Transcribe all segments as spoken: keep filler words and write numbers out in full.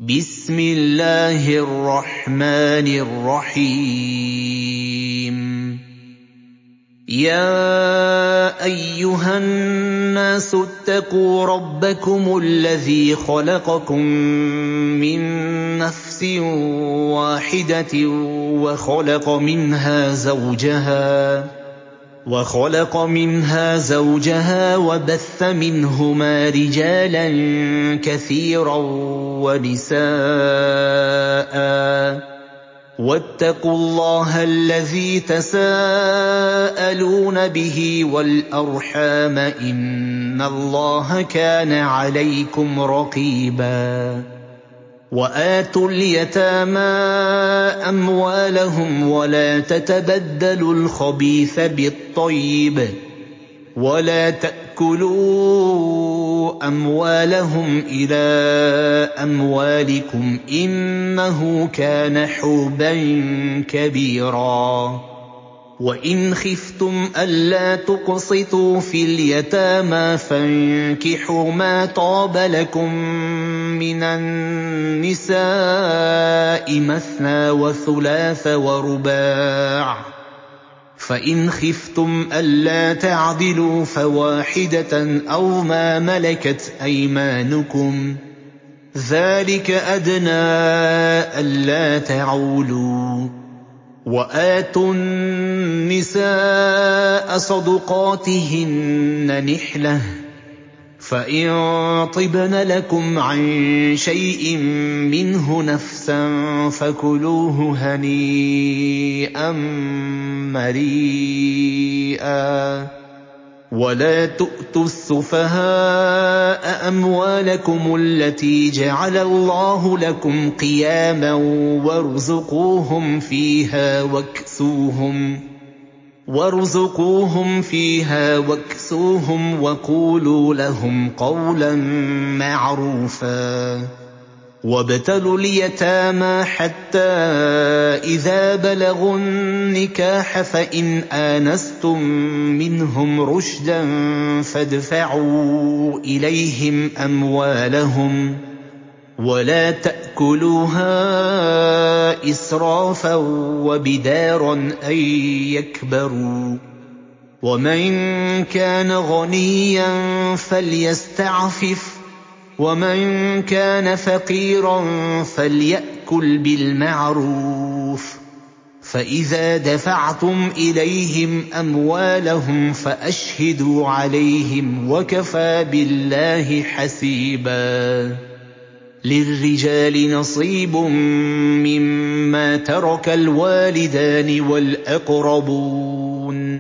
بسم الله الرحمن الرحيم يا أيها الناس اتقوا ربكم الذي خلقكم من نفس واحدة وخلق منها زوجها وخلق منها زوجها وبث منهما رجالا كثيرا ونساء واتقوا الله الذي تساءلون به والأرحام إن الله كان عليكم رقيبا وآتوا اليتامى أموالهم ولا تتبدلوا الخبيث بالطيب ولا تأكلوا أموالهم إلى أموالكم إنه كان حوبا كبيرا وإن خفتم ألا تقسطوا في اليتامى فانكحوا ما طاب لكم من النساء مثنى وثلاث ورباع فإن خفتم ألا تعدلوا فواحدة أو ما ملكت أيمانكم ذلك أدنى ألا تعولوا وآتوا النساء صدقاتهن نحلة فإن طبن لكم عن شيء منه نفسا فكلوه هنيئا مريئا ولا تؤتوا السفهاء أموالكم التي جعل الله لكم قياما وارزقوهم فيها واكسوهم وارزقوهم فيها واكسوهم وقولوا لهم قولا معروفا وابتلوا اليتامى حتى إذا بلغوا النكاح فإن آنستم منهم رشدا فادفعوا إليهم أموالهم ولا تأكلوها إسرافا وبدارا أن يكبروا ومن كان غنيا فليستعفف ومن كان فقيرا فليأكل بالمعروف فإذا دفعتم إليهم أموالهم فأشهدوا عليهم وكفى بالله حسيبا للرجال نصيب مما ترك الوالدان والأقربون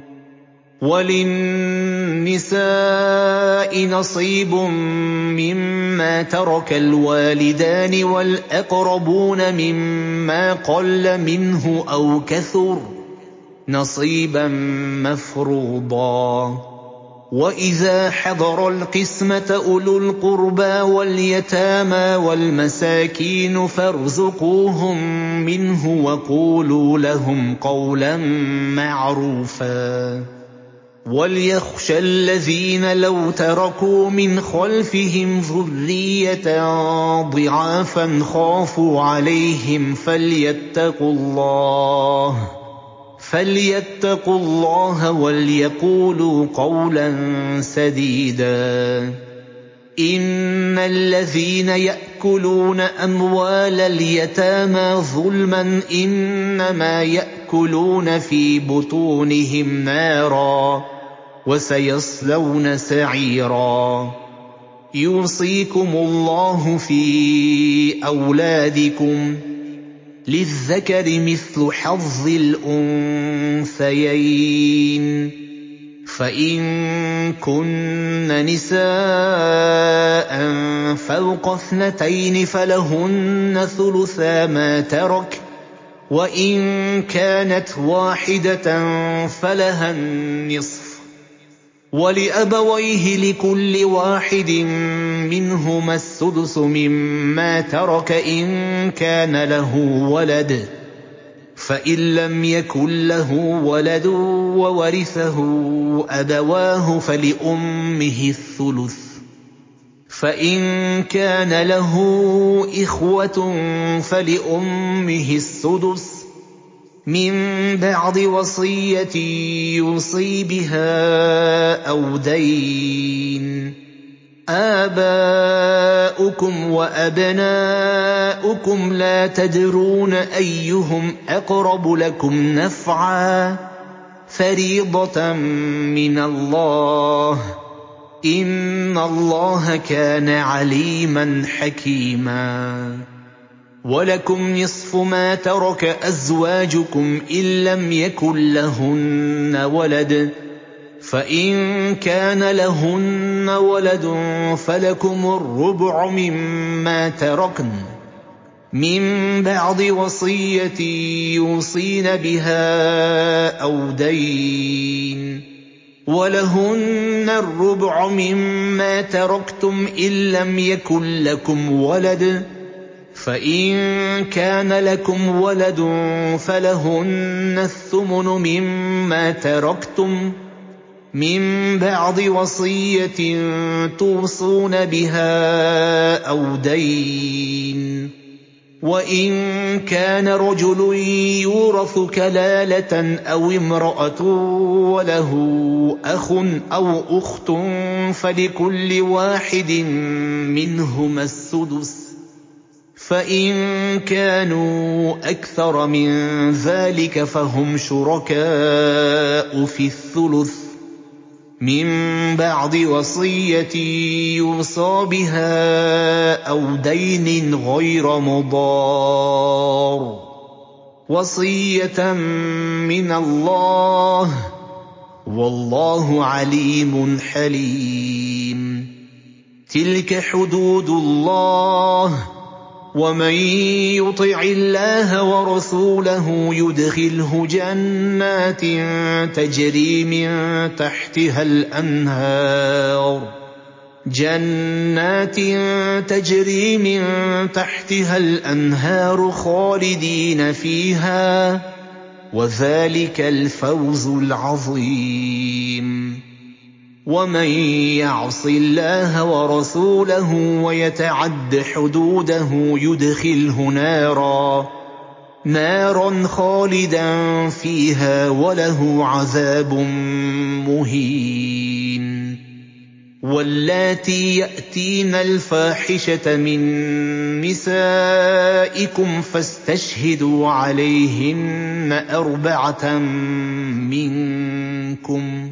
وللنساء نصيب مما ترك الوالدان والأقربون مما قل منه أو كثر نصيبا مفروضا وإذا حضر القسمة أولو القربى واليتامى والمساكين فارزقوهم منه وقولوا لهم قولا معروفا وليخشى الذين لو تركوا من خلفهم ذرية ضعافا خافوا عليهم فليتقوا الله فليتقوا الله وليقولوا قولا سديدا إن الذين يأكلون أموال اليتامى ظلما إنما يأكلون في بطونهم نارا وسيصلون سعيرا يوصيكم الله في أولادكم للذكر مثل حظ الأنثيين فإن كن نساء فوق اثنتين فلهن ثلثا ما ترك وإن كانت واحدة فلها النصف ولأبويه لكل واحد منهما السدس مما ترك إن كان له ولد فإن لم يكن له ولد وورثه أبواه فلأمه الثلث فإن كان له إخوة فلأمه السدس من بعد وصية يوصي بها أو دين. آباؤكم وأبناؤكم لا تدرون أيهم أقرب لكم نفعا فريضة من الله إن الله كان عليما حكيما. ولكم نصف ما ترك أزواجكم إن لم يكن لهن ولد فإن كان لهن ولد فلكم الربع مما تركن من بعد وصية يوصين بها أو دين. ولهن الربع مما تركتم إن لم يكن لكم ولد فإن كان لكم ولد فلهن الثمن مما تركتم من بعد وصية توصون بها أو دين. وإن كان رجل يورث كلالة أو امرأة وله أخ أو أخت فلكل واحد منهما السدس فإن كانوا أكثر من ذلك فهم شركاء في الثلث من بعد وصية يوصى بها أو دين غير مضار وصية من الله والله عليم حليم. تلك حدود الله ومن يطع الله ورسوله يدخله جنات تجري من تحتها الأنهار جنات تجري من تحتها الأنهار خالدين فيها وذلك الفوز العظيم. ومن يعص الله ورسوله ويتعد حدوده يدخله نارا نارا خالدا فيها وله عذاب مهين. واللاتي يأتين الفاحشة من نسائكم فاستشهدوا عليهن أربعة منكم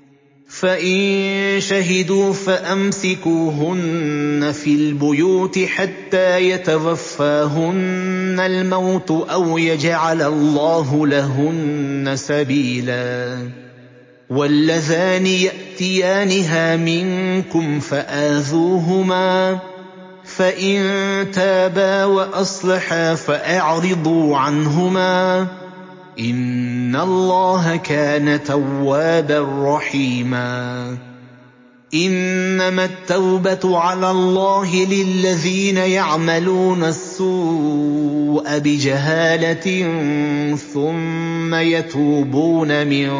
فإن شهدوا فأمسكوهن في البيوت حتى يتوفاهن الموت أو يجعل الله لهن سبيلا. واللذان يأتيانها منكم فآذوهما فإن تابا وأصلحا فأعرضوا عنهما إن الله كان توابا رحيما. إنما التوبة على الله للذين يعملون السوء بجهالة ثم يتوبون من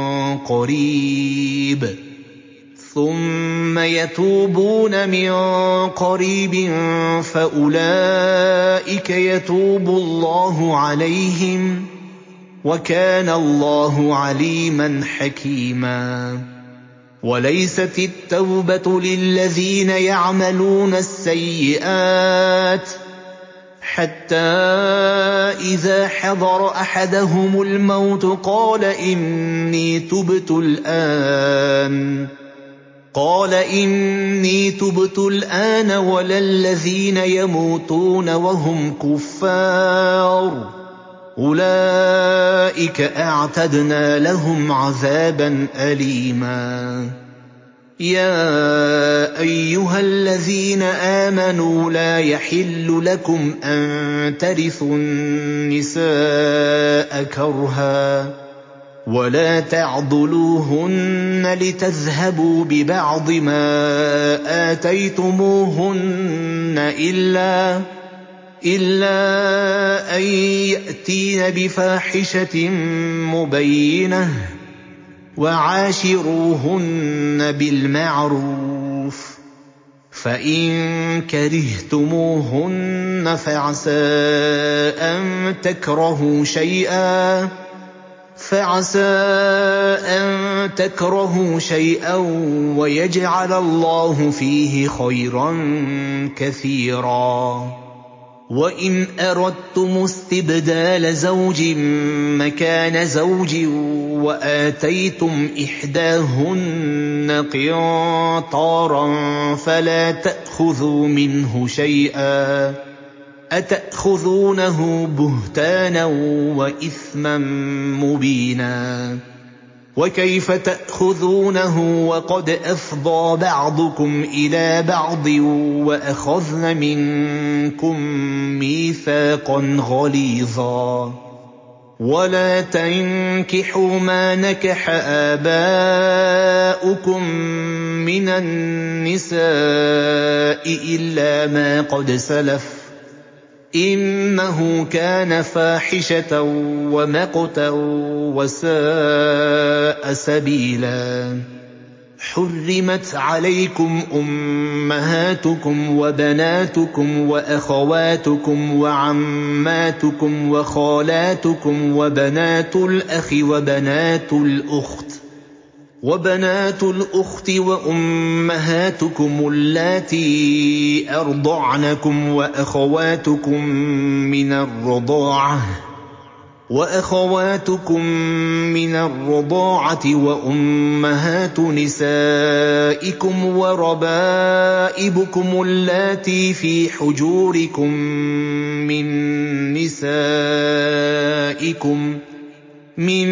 قريب ثم يتوبون من قريب فأولئك يتوب الله عليهم وكان الله عليما حكيما. وليست التوبة للذين يعملون السيئات حتى إذا حضر أحدهم الموت قال إني تبت الآن قال إني تبت الآن ولا الذين يموتون وهم كفار أولئك أعتدنا لهم عذابا أليما. يا أيها الذين آمنوا لا يحل لكم أن ترثوا النساء كرها ولا تعضلوهن لتذهبوا ببعض ما آتيتموهن إلا إلا أن يأتين بفاحشة مبينة وعاشروهن بالمعروف فإن كرهتموهن فعسى أن تكرهوا شيئا فعسى أن تكرهوا شيئا ويجعل الله فيه خيرا كثيرا. وإن أردتم استبدال زوج مكان زوج وآتيتم إحداهن قنطارا فلا تأخذوا منه شيئا أتأخذونه بهتانا وإثما مبينا. وكيف تأخذونه وقد أفضى بعضكم إلى بعض وأخذن منكم ميثاقا غليظا. ولا تنكحوا ما نكح آباؤكم من النساء إلا ما قد سلف إنه كان فاحشة ومقتا وساء سبيلا. حرمت عليكم أمهاتكم وبناتكم وأخواتكم وعماتكم وخالاتكم وبنات الأخ وبنات الأخت وبنات الأخت وأمهاتكم اللاتي أرضعنكم وأخواتكم من الرضاعة وأخواتكم من الرضاعة وأمهات نسائكم وربائبكم اللاتي في حجوركم من نسائكم من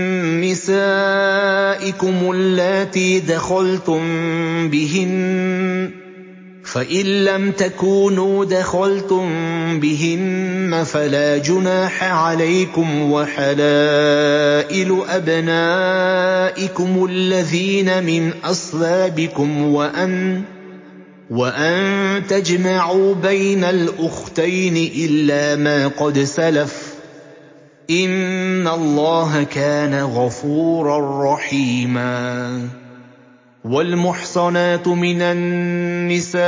نسائكم اللاتي دخلتم بهن فإن لم تكونوا دخلتم بهن فلا جناح عليكم وحلائل أبنائكم الذين من أصلابكم وأن وأن تجمعوا بين الأختين إلا ما قد سلف إن الله كان غفورا رحيما. والمحصنات من النساء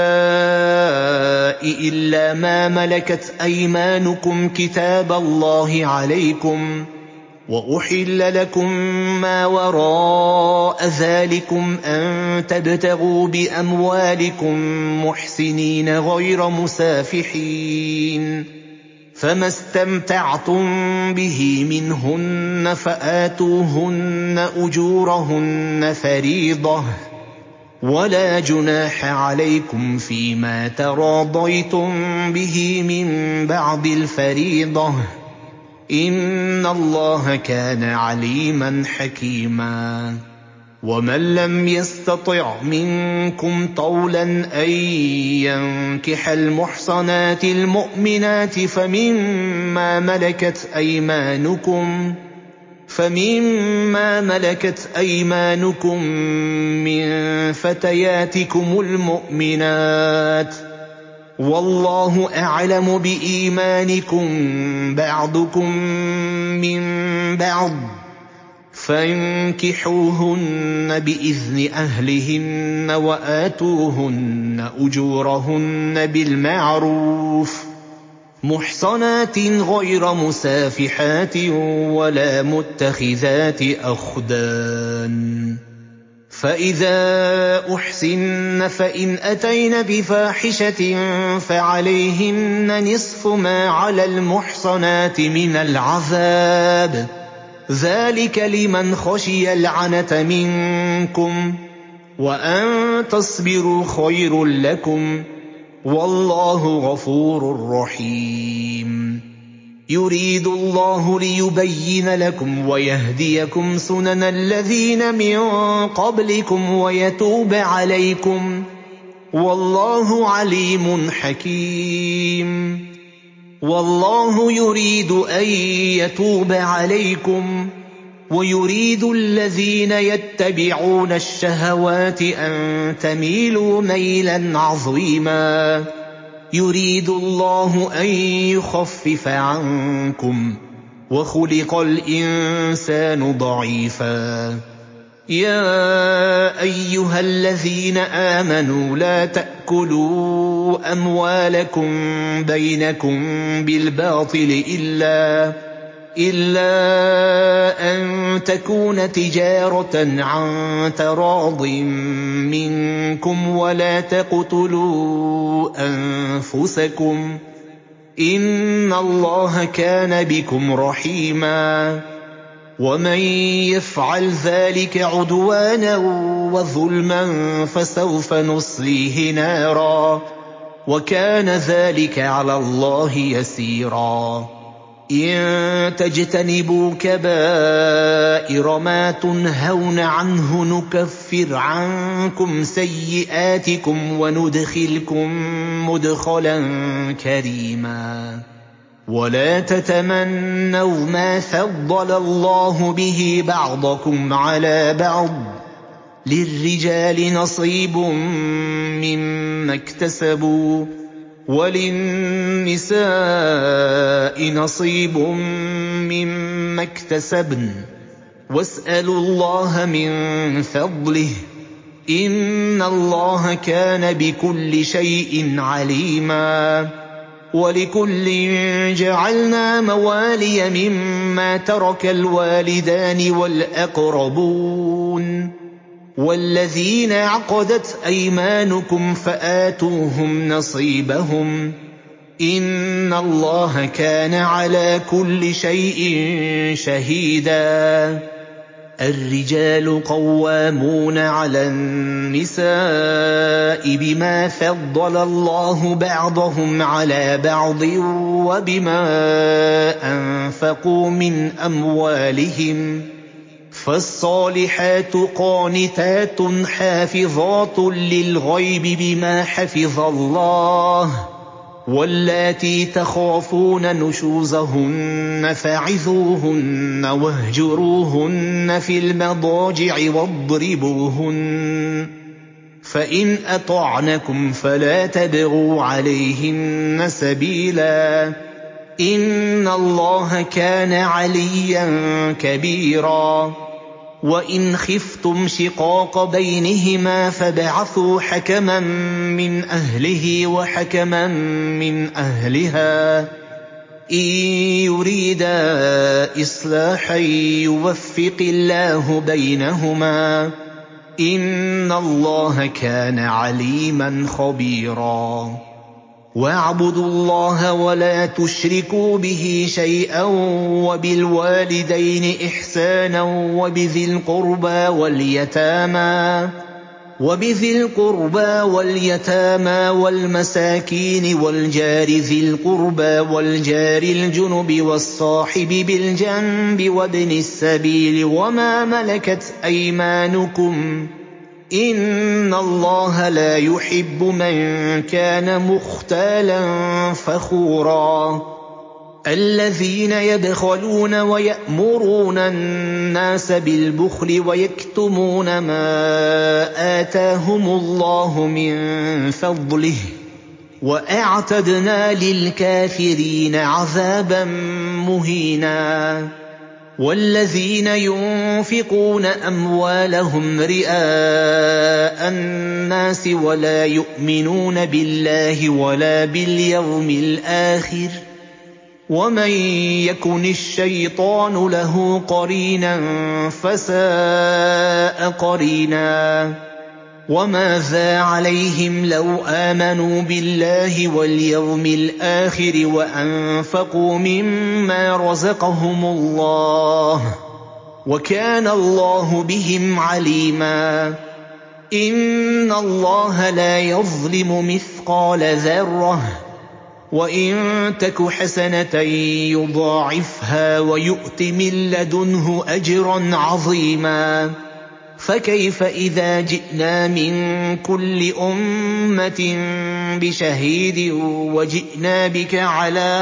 إلا ما ملكت أيمانكم كتاب الله عليكم وأحل لكم ما وراء ذلكم أن تبتغوا بأموالكم محسنين غير مسافحين فما استمتعتم به منهن فآتوهن أجورهن فريضة ولا جناح عليكم فيما تراضيتم به من بعد الفريضة إن الله كان عليما حكيما. ومن لم يستطع منكم طولا أن ينكح المحصنات المؤمنات فمما ملكت أيمانكم فمما ملكت أيمانكم من فتياتكم المؤمنات والله أعلم بإيمانكم بعضكم من بعض فانكحوهن بإذن أهلهن وآتوهن أجورهن بالمعروف محصنات غير مسافحات ولا متخذات أخدان. فإذا أحسن فإن أتين بفاحشة فعليهن نصف ما على المحصنات من العذاب ذلك لمن خشي العنة منكم وأن تصبروا خير لكم والله غفور رحيم. يريد الله ليبين لكم ويهديكم سنن الذين من قبلكم ويتوب عليكم والله عليم حكيم. والله يريد أن يتوب عليكم ويريد الذين يتبعون الشهوات أن تميلوا ميلا عظيما. يريد الله أن يخفف عنكم وخلق الإنسان ضعيفا يَا أَيُّهَا الَّذِينَ آمَنُوا لَا تَأْكُلُوا أَمْوَالَكُم بَيْنَكُم بِالْبَاطِلِ إِلَّا إِلَّا أَن تَكُونَ تِجَارَةً عَن تَرَاضٍ مِّنكُمْ وَلَا تَقْتُلُوا أَنفُسَكُمْ ۚ إِنَّ اللَّهَ كَانَ بِكُمْ رَحِيمًا. وَمَن يَفْعَلْ ذَٰلِكَ عُدْوَانًا وَظُلْمًا فَسَوْفَ نُصْلِيهِ نَارًا ۚ وَكَانَ ذَٰلِكَ عَلَى اللَّهِ يَسِيرًا. إِن تَجْتَنِبُوا كَبَائِرَ مَا تُنْهَوْنَ عَنْهُ نُكَفِّرْ عَنكُمْ سَيِّئَاتِكُمْ وَنُدْخِلْكُم مُّدْخَلًا كَرِيمًا. وَلَا تَتَمَنَّوْا مَا فَضَّلَ اللَّهُ بِهِ بَعْضَكُمْ عَلَىٰ بَعْضٍ ۚ لِّلرِّجَالِ نَصِيبٌ مِّمَّا اكْتَسَبُوا وَلِلنِّسَاءِ نَصِيبٌ مِّمَّا اكْتَسَبْنَ ۚ وَاسْأَلُوا اللَّهَ مِن فَضْلِهِ ۗ إِنَّ اللَّهَ كَانَ بِكُلِّ شَيْءٍ عَلِيمًا. وَلِكُلٍّ جَعَلْنَا مَوَالِيَ مِمَّا تَرَكَ الْوَالِدَانِ وَالْأَقْرَبُونَ ۚ وَالَّذِينَ عَقَدَتْ أَيْمَانُكُمْ فَآتُوهُمْ نَصِيبَهُمْ ۚ إِنَّ اللَّهَ كَانَ عَلَىٰ كُلِّ شَيْءٍ شَهِيدًا. الرِّجَالُ قَوَّامُونَ عَلَى النِّسَاءِ بِمَا فَضَّلَ اللَّهُ بَعْضَهُمْ عَلَىٰ بَعْضٍ وَبِمَا أَنفَقُوا مِنْ أَمْوَالِهِمْ ۚ فَالصَّالِحَاتُ قَانِتَاتٌ حَافِظَاتٌ لِّلْغَيْبِ بِمَا حَفِظَ اللَّهُ ۚ وَاللَّاتِي تَخَافُونَ نُشُوزَهُنَّ فَعِظُوهُنَّ وَاهْجُرُوهُنَّ فِي الْمَضَاجِعِ وَاضْرِبُوهُنَّ ۖ فَإِنْ أَطَعْنَكُمْ فَلَا تَبْغُوا عَلَيْهِنَّ سَبِيلًا ۗ إِنَّ اللَّهَ كَانَ عَلِيًّا كَبِيرًا. وَإِنْ خِفْتُمْ شِقَاقَ بَيْنِهِمَا فَابْعَثُوا حَكَمًا مِّنْ أَهْلِهِ وَحَكَمًا مِّنْ أَهْلِهَا ۖ إِن يُرِيدَا إِصْلَاحًا يُوَفِّقِ اللَّهُ بَيْنَهُمَا ۗ إِنَّ اللَّهَ كَانَ عَلِيمًا خَبِيرًا. وَاعْبُدُوا اللَّهَ وَلَا تُشْرِكُوا بِهِ شَيْئًا وَبِالْوَالِدَيْنِ إِحْسَانًا وَبِذِي الْقُرْبَىٰ وَالْيَتَامَىٰ وَبِذِي الْقُرْبَىٰ وَالْيَتَامَىٰ وَالْمَسَاكِينِ وَالْجَارِ ذِي الْقُرْبَىٰ وَالْجَارِ الْجُنُبِ وَالصَّاحِبِ بِالْجَنبِ وَابْنِ السَّبِيلِ وَمَا مَلَكَتْ أَيْمَانُكُمْ ۗ إِنَّ اللَّهَ لَا يُحِبُّ مَن كَانَ مُخْتَالًا فَخُورًا. الَّذِينَ يَبْخَلُونَ وَيَأْمُرُونَ النَّاسَ بِالْبُخْلِ وَيَكْتُمُونَ مَا آتَاهُمُ اللَّهُ مِن فَضْلِهِ ۗ وَأَعْتَدْنَا لِلْكَافِرِينَ عَذَابًا مُّهِينًا. وَالَّذِينَ يُنفِقُونَ أَمْوَالَهُمْ رِئَاءَ النَّاسِ وَلَا يُؤْمِنُونَ بِاللَّهِ وَلَا بِالْيَوْمِ الْآخِرِ ۗ وَمَن يَكُنِ الشَّيْطَانُ لَهُ قَرِينًا فَسَاءَ قَرِينًا. وَمَاذَا عَلَيْهِمْ لَوْ آمَنُوا بِاللَّهِ وَالْيَوْمِ الْآخِرِ وَأَنفَقُوا مِمَّا رَزَقَهُمُ اللَّهُ ۚ وَكَانَ اللَّهُ بِهِمْ عَلِيمًا. إِنَّ اللَّهَ لَا يَظْلِمُ مِثْقَالَ ذَرَّةٍ ۖ وَإِن تَكُ حَسَنَةً يُضَاعِفْهَا وَيُؤْتِ مِن لَّدُنْهُ أَجْرًا عَظِيمًا. فَكَيْفَ إِذَا جِئْنَا مِن كُلِّ أُمَّةٍ بِشَهِيدٍ وَجِئْنَا بِكَ عَلَىٰ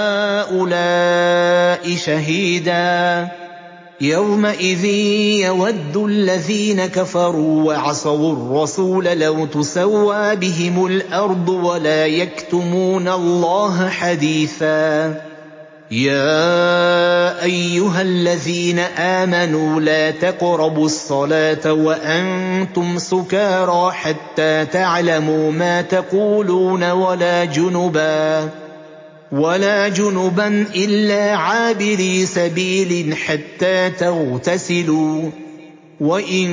هَٰؤُلَاءِ شَهِيدًا. يَوْمَئِذٍ يَوَدُّ الَّذِينَ كَفَرُوا وَعَصَوُا الرَّسُولَ لَوْ تُسَوَّىٰ بِهِمُ الْأَرْضُ وَلَا يَكْتُمُونَ اللَّهَ حَدِيثًا. يَا أَيُّهَا الَّذِينَ آمَنُوا لَا تَقْرَبُوا الصَّلَاةَ وَأَنتُمْ سُكَارَىٰ حَتَّىٰ تَعْلَمُوا مَا تَقُولُونَ وَلَا جُنُبًا ولا جنبا إِلَّا عَابِرِي سَبِيلٍ حَتَّىٰ تَغْتَسِلُوا ۚ وَإِن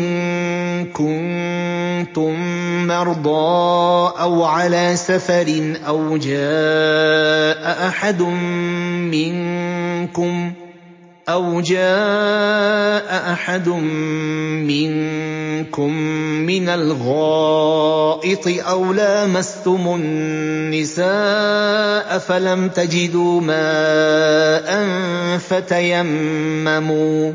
كُنتُم مَّرْضَىٰ أَوْ عَلَىٰ سَفَرٍ أَوْ جَاءَ أَحَدٌ مِّنكُمْ أَوْ جاء أحد مِّنكُم مِّنَ الْغَائِطِ أَوْ لَامَسْتُمُ النِّسَاءَ فَلَمْ تَجِدُوا مَاءً فتيمموا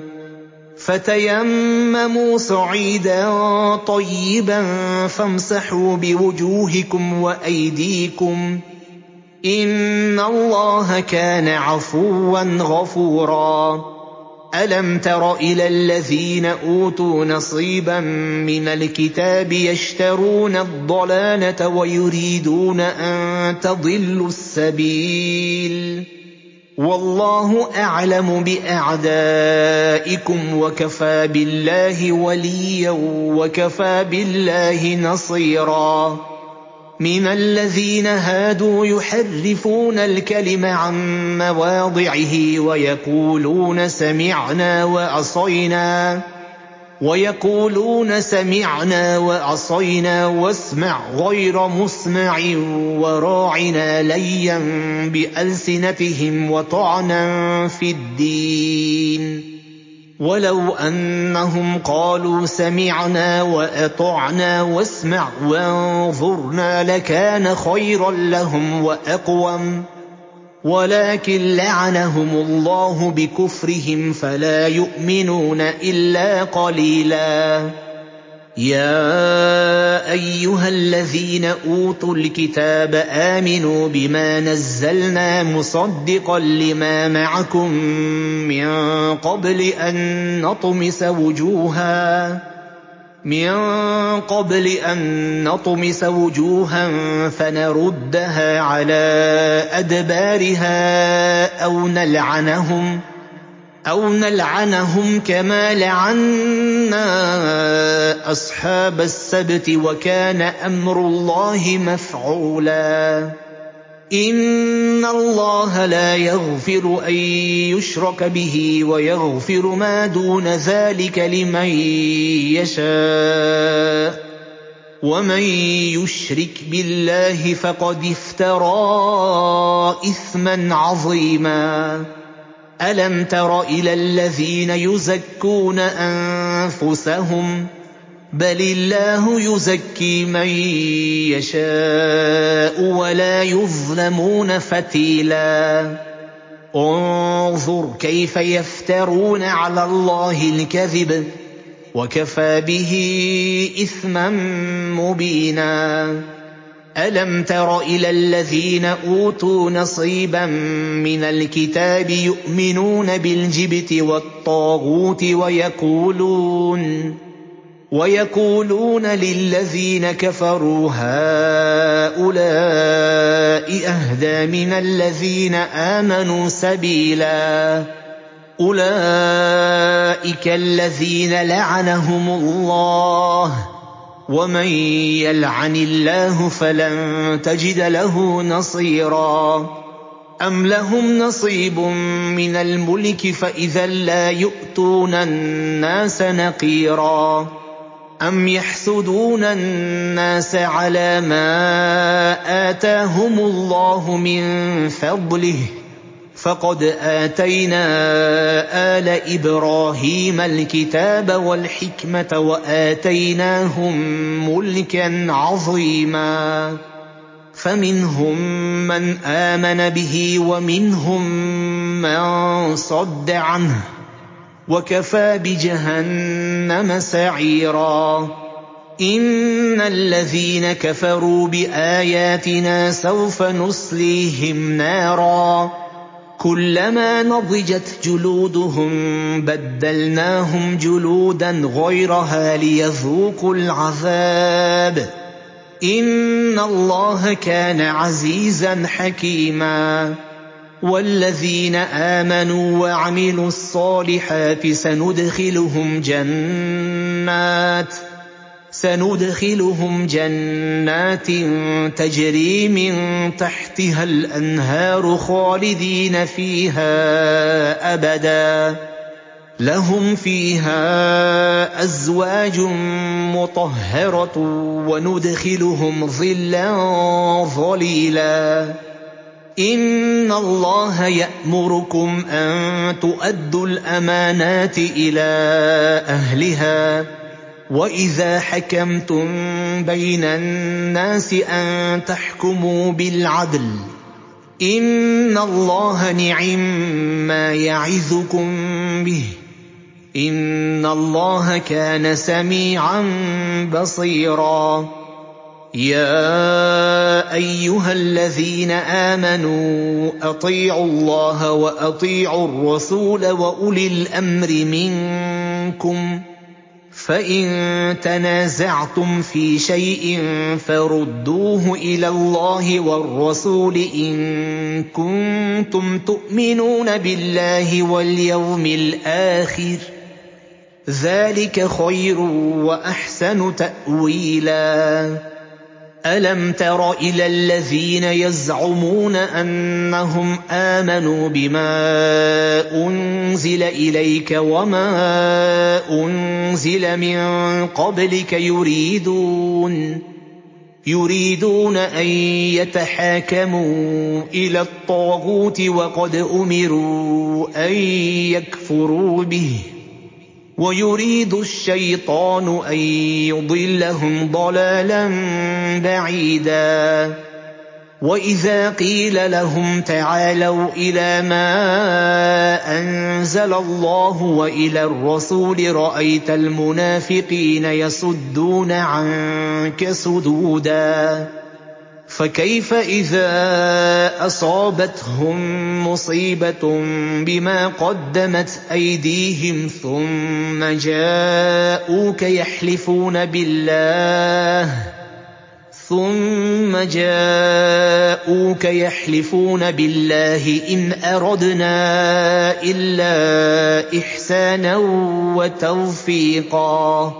فتيمموا صعيدا طيبا فامسحوا بوجوهكم وأيديكم ۗ إِنَّ اللَّهَ كَانَ عَفُوًّا غَفُورًا. أَلَمْ تَرَ إِلَى الَّذِينَ أُوتُوا نَصِيبًا مِّنَ الْكِتَابِ يَشْتَرُونَ الضَّلَالَةَ وَيُرِيدُونَ أَن تَضِلُّوا السَّبِيلَ ۗ وَاللَّهُ أَعْلَمُ بِأَعْدَائِكُمْ ۚ وَكَفَىٰ بِاللَّهِ وَلِيًّا وَكَفَىٰ بِاللَّهِ نَصِيرًا. مِنَ الَّذِينَ هَادُوا يُحَرِّفُونَ الْكَلِمَ عَن مَّوَاضِعِهِ وَيَقُولُونَ سَمِعْنَا وَعَصَيْنَا وَيَقُولُونَ سَمِعْنَا وَعَصَيْنَا وَاسْمَعْ غَيْرَ مُسْمَعٍ وَرَاعِنَا لَيًّا بِأَلْسِنَتِهِمْ وَطَعْنًا فِي الدِّينِ ۚ وَلَوْ أَنَّهُمْ قَالُوا سَمِعْنَا وَأَطَعْنَا وَاسْمَعْ وَانظُرْنَا لَكَانَ خَيْرًا لَّهُمْ وَأَقْوَمَ ۚ وَلَٰكِن لَّعَنَهُمُ اللَّهُ بِكُفْرِهِمْ فَلَا يُؤْمِنُونَ إِلَّا قَلِيلًا. يَا أَيُّهَا الَّذِينَ أُوتُوا الْكِتَابَ آمِنُوا بِمَا نَزَّلْنَا مُصَدِّقًا لِّمَا مَعَكُم مِّن قَبْلِ أَن نَّطْمِسَ وُجُوهًا مِّن قَبْلِ أَن نَّطْمِسَ وُجُوهًا فَنَرُدَّهَا عَلَىٰ أَدْبَارِهَا أَوْ نَلْعَنَهُمْ أَوْ نَلْعَنَهُمْ كَمَا لَعَنَّا أَصْحَابَ السَّبْتِ ۚ وَكَانَ أَمْرُ اللَّهِ مَفْعُولًا. إِنَّ اللَّهَ لَا يَغْفِرُ أَن يُشْرَكَ بِهِ وَيَغْفِرُ مَا دُونَ ذَٰلِكَ لِمَن يَشَاءُ ۚ وَمَن يُشْرِكْ بِاللَّهِ فَقَدِ افْتَرَىٰ إِثْمًا عَظِيمًا. أَلَمْ تَرَ إِلَى الَّذِينَ يُزَكُّونَ أَنفُسَهُم ۚ بَلِ اللَّهُ يُزَكِّي مَن يَشَاءُ وَلَا يُظْلَمُونَ فَتِيلًا. انظُرْ كَيْفَ يَفْتَرُونَ عَلَى اللَّهِ الْكَذِبَ ۖ وَكَفَىٰ بِهِ إِثْمًا مُّبِينًا. أَلَمْ تَرَ إِلَى الَّذِينَ أُوتُوا نَصِيبًا مِّنَ الْكِتَابِ يُؤْمِنُونَ بِالْجِبْتِ وَالطَّاغُوتِ وَيَقُولُونَ وَيَقُولُونَ لِلَّذِينَ كَفَرُوا هَٰؤُلَاءِ أَهْدَىٰ مِنَ الَّذِينَ آمَنُوا سَبِيلًا. أُولَٰئِكَ الَّذِينَ لَعَنَهُمُ اللَّهُ ۖ وَمَن يَلْعَنِ اللَّهُ فَلَن تَجِدَ لَهُ نَصِيرًا. أَمْ لَهُمْ نَصِيبٌ مِّنَ الْمُلْكِ فَإِذًا لَّا يُؤْتُونَ النَّاسَ نَقِيرًا. أَمْ يَحْسُدُونَ النَّاسَ عَلَىٰ مَا آتَاهُمُ اللَّهُ مِن فَضْلِهِ ۖ فَقَدْ آتَيْنَا آلَ إِبْرَاهِيمَ الْكِتَابَ وَالْحِكْمَةَ وَآتَيْنَاهُم مُّلْكًا عَظِيمًا. فَمِنْهُم مَّنْ آمَنَ بِهِ وَمِنْهُم مَّن صَدَّ عَنْهُ ۚ وَكَفَىٰ بِجَهَنَّمَ سَعِيرًا. إِنَّ الَّذِينَ كَفَرُوا بِآيَاتِنَا سَوْفَ نُصْلِيهِمْ نَارًا كُلَّمَا نَضِجَتْ جُلُودُهُم بَدَّلْنَاهُمْ جُلُودًا غَيْرَهَا لِيَذُوقُوا الْعَذَابَ ۗ إِنَّ اللَّهَ كَانَ عَزِيزًا حَكِيمًا. وَالَّذِينَ آمَنُوا وَعَمِلُوا الصَّالِحَاتِ سَنُدْخِلُهُمْ جَنَّاتٍ سندخلهم جنات تجري من تحتها الأنهار خالدين فيها أبدا لهم فيها أزواج مطهرة وندخلهم ظلا ظليلا إن الله يأمركم أن تؤدوا الأمانات إلى أهلها وَإِذَا حَكَمْتُم بَيْنَ النَّاسِ أَن تَحْكُمُوا بِالْعَدْلِ ۚ إِنَّ اللَّهَ نِعِمَّا يَعِظُكُم بِهِ ۗ إِنَّ اللَّهَ كَانَ سَمِيعًا بَصِيرًا يَا أَيُّهَا الَّذِينَ آمَنُوا أَطِيعُوا اللَّهَ وَأَطِيعُوا الرَّسُولَ وَأُولِي الْأَمْرِ مِنكُمْ ۖ فَإِن تَنَازَعْتُمْ فِي شَيْءٍ فَرُدُّوهُ إِلَى اللَّهِ وَالرَّسُولِ إِن كُنتُمْ تُؤْمِنُونَ بِاللَّهِ وَالْيَوْمِ الْآخِرِ ۚ ذَٰلِكَ خَيْرٌ وَأَحْسَنُ تَأْوِيلًا أَلَمْ تَرَ إِلَى الَّذِينَ يَزْعُمُونَ أَنَّهُمْ آمَنُوا بِمَا أُنزِلَ إِلَيْكَ وَمَا أُنزِلَ مِن قَبْلِكَ يُرِيدُونَ يُرِيدُونَ أَن يَتَحَاكَمُوا إِلَى الطَّاغُوتِ وَقَدْ أُمِرُوا أَن يَكْفُرُوا بِهِ ۚ وَيُرِيدُ الشَّيْطَانُ أَن يُضِلَّهُمْ ضَلَالًا بَعِيدًا وَإِذَا قِيلَ لَهُمْ تَعَالَوْا إِلَىٰ مَا أَنزَلَ اللَّهُ وَإِلَى الرَّسُولِ رَأَيْتَ الْمُنَافِقِينَ يَصُدُّونَ عَنكَ صُدُودًا فَكَيْفَ إِذَا أَصَابَتْهُم مُّصِيبَةٌ بِمَا قَدَّمَتْ أَيْدِيهِمْ ثُمَّ جَاءُوكَ يَحْلِفُونَ بِاللَّهِ ثُمَّ جَاءُوكَ يَحْلِفُونَ بِاللَّهِ إِنْ أَرَدْنَا إِلَّا إِحْسَانًا وَتَوْفِيقًا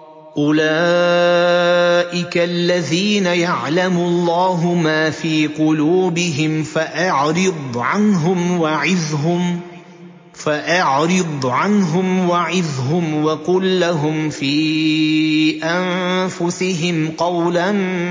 أُولَٰئِكَ الَّذِينَ يَعْلَمُ اللَّهُ مَا فِي قُلُوبِهِمْ فَأَعْرِضْ عَنْهُمْ وَعِظْهُمْ فأعرض عنهم وعظهم وقل لهم في أنفسهم قولا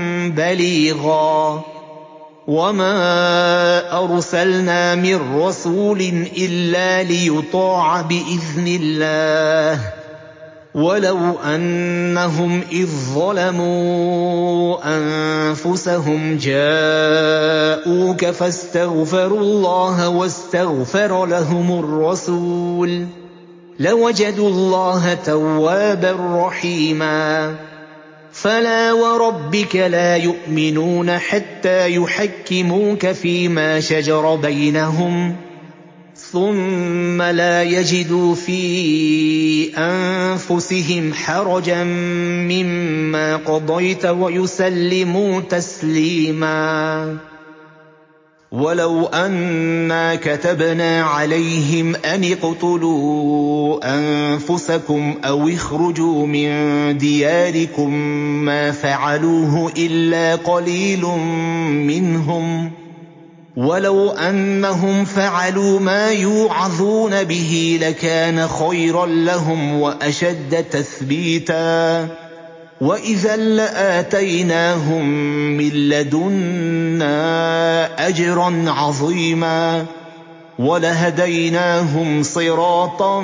بليغا وما أرسلنا من رسول إلا ليطاع بإذن الله ولو أنهم إذ ظلموا أنفسهم جاءوك فاستغفروا الله واستغفر لهم الرسول لوجدوا الله توابا رحيما فلا وربك لا يؤمنون حتى يحكموك فيما شجر بينهم ثم لا يجدوا في أنفسهم حرجا مما قضيت ويسلموا تسليما ولو أنا كتبنا عليهم أن اقتلوا أنفسكم أو اخرجوا من دياركم ما فعلوه إلا قليل منهم ولو أنهم فعلوا ما يوعظون به لكان خيرا لهم وأشد تثبيتا وإذا لآتيناهم من لدنا أجرا عظيما ولهديناهم صراطا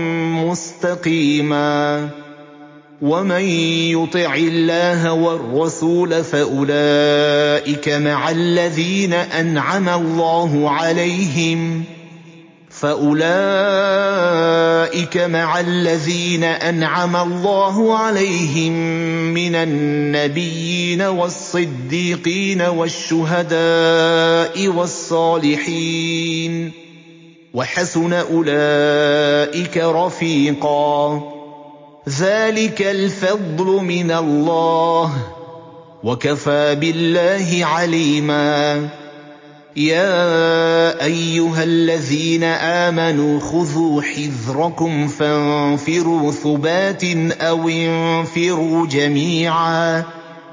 مستقيما ومن يطع الله والرسول فأولئك مع الذين أنعم الله عليهم فأولئك مع الذين أنعم الله عليهم من النبيين والصديقين والشهداء والصالحين وحسن أولئك رفيقا ذلك الفضل من الله وكفى بالله عليما يَا أَيُّهَا الَّذِينَ آمَنُوا خُذُوا حِذْرَكُمْ فَانفِرُوا ثُبَاتٍ أَوِ انفِرُوا جَمِيعًا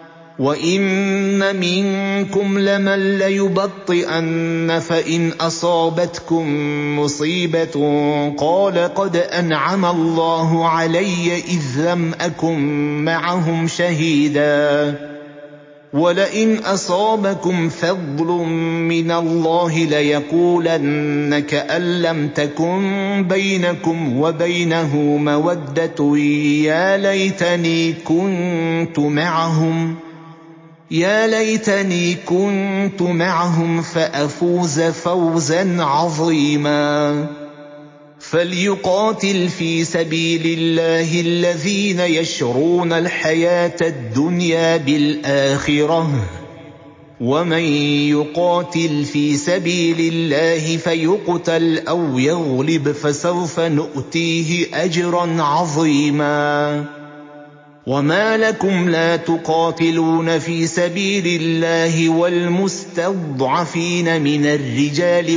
وَإِنَّ مِنكُمْ لَمَن لَّيُبَطِّئَنَّ فَإِنْ أَصَابَتْكُم مُّصِيبَةٌ قَالَ قَدْ أَنْعَمَ اللَّهُ عَلَيَّ إِذْ لَمْ أَكُن مَّعَهُمْ شَهِيدًا وَلَئِنْ أَصَابَكُمْ فَضْلٌ مِّنَ اللَّهِ لَيَقُولَنَّ كَأَن لَّمْ تَكُن بَيْنَكُمْ وَبَيْنَهُ مَوَدَّةٌ يَا لَيْتَنِي كُنتُ مَعَهُمْ يَا لَيْتَنِي كُنتُ مَعَهُمْ فَأَفُوزَ فَوْزًا عَظِيمًا فَلْيُقَاتِلْ فِي سَبِيلِ اللَّهِ الَّذِينَ يَشْرُونَ الْحَيَاةَ الدُّنْيَا بِالْآخِرَةِ ۖ وَمَن يُقَاتِلْ فِي سَبِيلِ اللَّهِ فَيُقْتَلْ أَوْ يَغْلِبْ فَسَوْفَ نُؤْتِيهِ أَجْرًا عَظِيمًا وَمَا لَكُمْ لَا تُقَاتِلُونَ فِي سَبِيلِ اللَّهِ وَالْمُسْتَضْعَفِينَ مِنَ الرِّجَالِ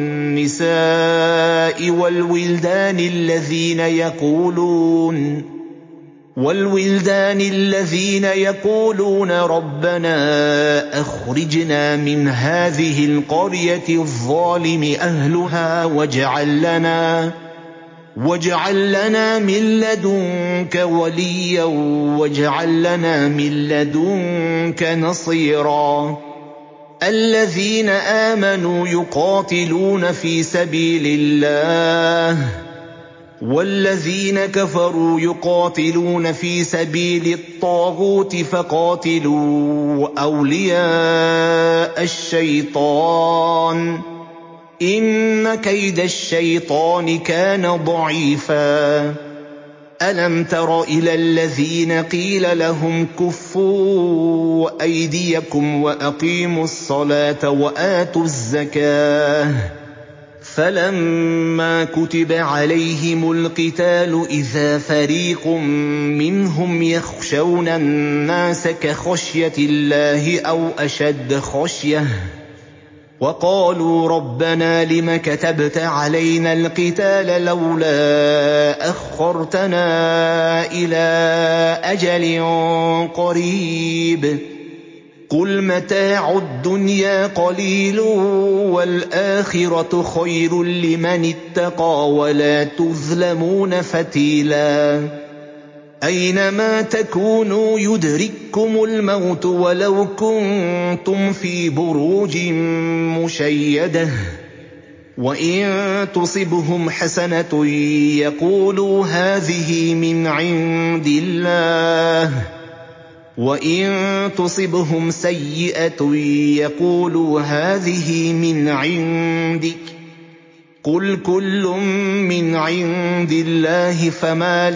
وَالنِّسَاءِ وَالْوِلْدَانِ الَّذِينَ يَقُولُونَ وَالْوِلْدَانِ الَّذِينَ يَقُولُونَ رَبَّنَا أَخْرِجْنَا مِنْ هَٰذِهِ الْقَرْيَةِ الظَّالِمِ أَهْلُهَا وَاجْعَل لَّنَا وَاجْعَل لَّنَا مِن لَّدُنكَ وَلِيًّا وَاجْعَل لَّنَا مِن لَّدُنكَ نَصِيرًا الَّذِينَ آمَنُوا يُقَاتِلُونَ فِي سَبِيلِ اللَّهِ وَالَّذِينَ كَفَرُوا يُقَاتِلُونَ فِي سَبِيلِ الطَّاغُوتِ فَقَاتِلُوا أَوْلِيَاءَ الشَّيْطَانِ ۖ إِنَّ كَيْدَ الشَّيْطَانِ كَانَ ضَعِيفًا أَلَمْ تَرَ إِلَى الَّذِينَ قِيلَ لَهُمْ كُفُّوا أَيْدِيَكُمْ وَأَقِيمُوا الصَّلَاةَ وَآتُوا الزَّكَاةَ فَلَمَّا كُتِبَ عَلَيْهِمُ الْقِتَالُ إِذَا فَرِيقٌ مِّنْهُمْ يَخْشَوْنَ النَّاسَ كَخَشْيَةِ اللَّهِ أَوْ أَشَدَّ خَشْيَةً وَقَالُوا رَبَّنَا لِمَ كَتَبْتَ عَلَيْنَا الْقِتَالَ لَوْلَا أَخَّرْتَنَا إِلَىٰ أَجَلٍ قَرِيبٍ قُلْ مَتَاعُ الدُّنْيَا قَلِيلٌ وَالْآخِرَةُ خَيْرٌ لِّمَنِ اتَّقَىٰ وَلَا تُظْلَمُونَ فَتِيلًا أَيْنَمَا تَكُونُوا يُدْرِككُّمُ الْمَوْتُ وَلَوْ كُنتُمْ فِي بُرُوجٍ مُّشَيَّدَةٍ وَإِن تُصِبْهُمْ حَسَنَةٌ يَقُولُوا هَٰذِهِ مِنْ عِندِ اللَّهِ وَإِن تُصِبْهُمْ سَيِّئَةٌ يَقُولُوا هَٰذِهِ مِنْ عِندِكَ قُلْ كُلٌّ مِّنْ عِندِ اللَّهِ فَمَالِ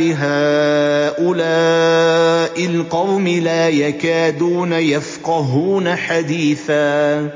هَٰؤُلَاءِ الْقَوْمِ لَا يَكَادُونَ يَفْقَهُونَ حَدِيثًا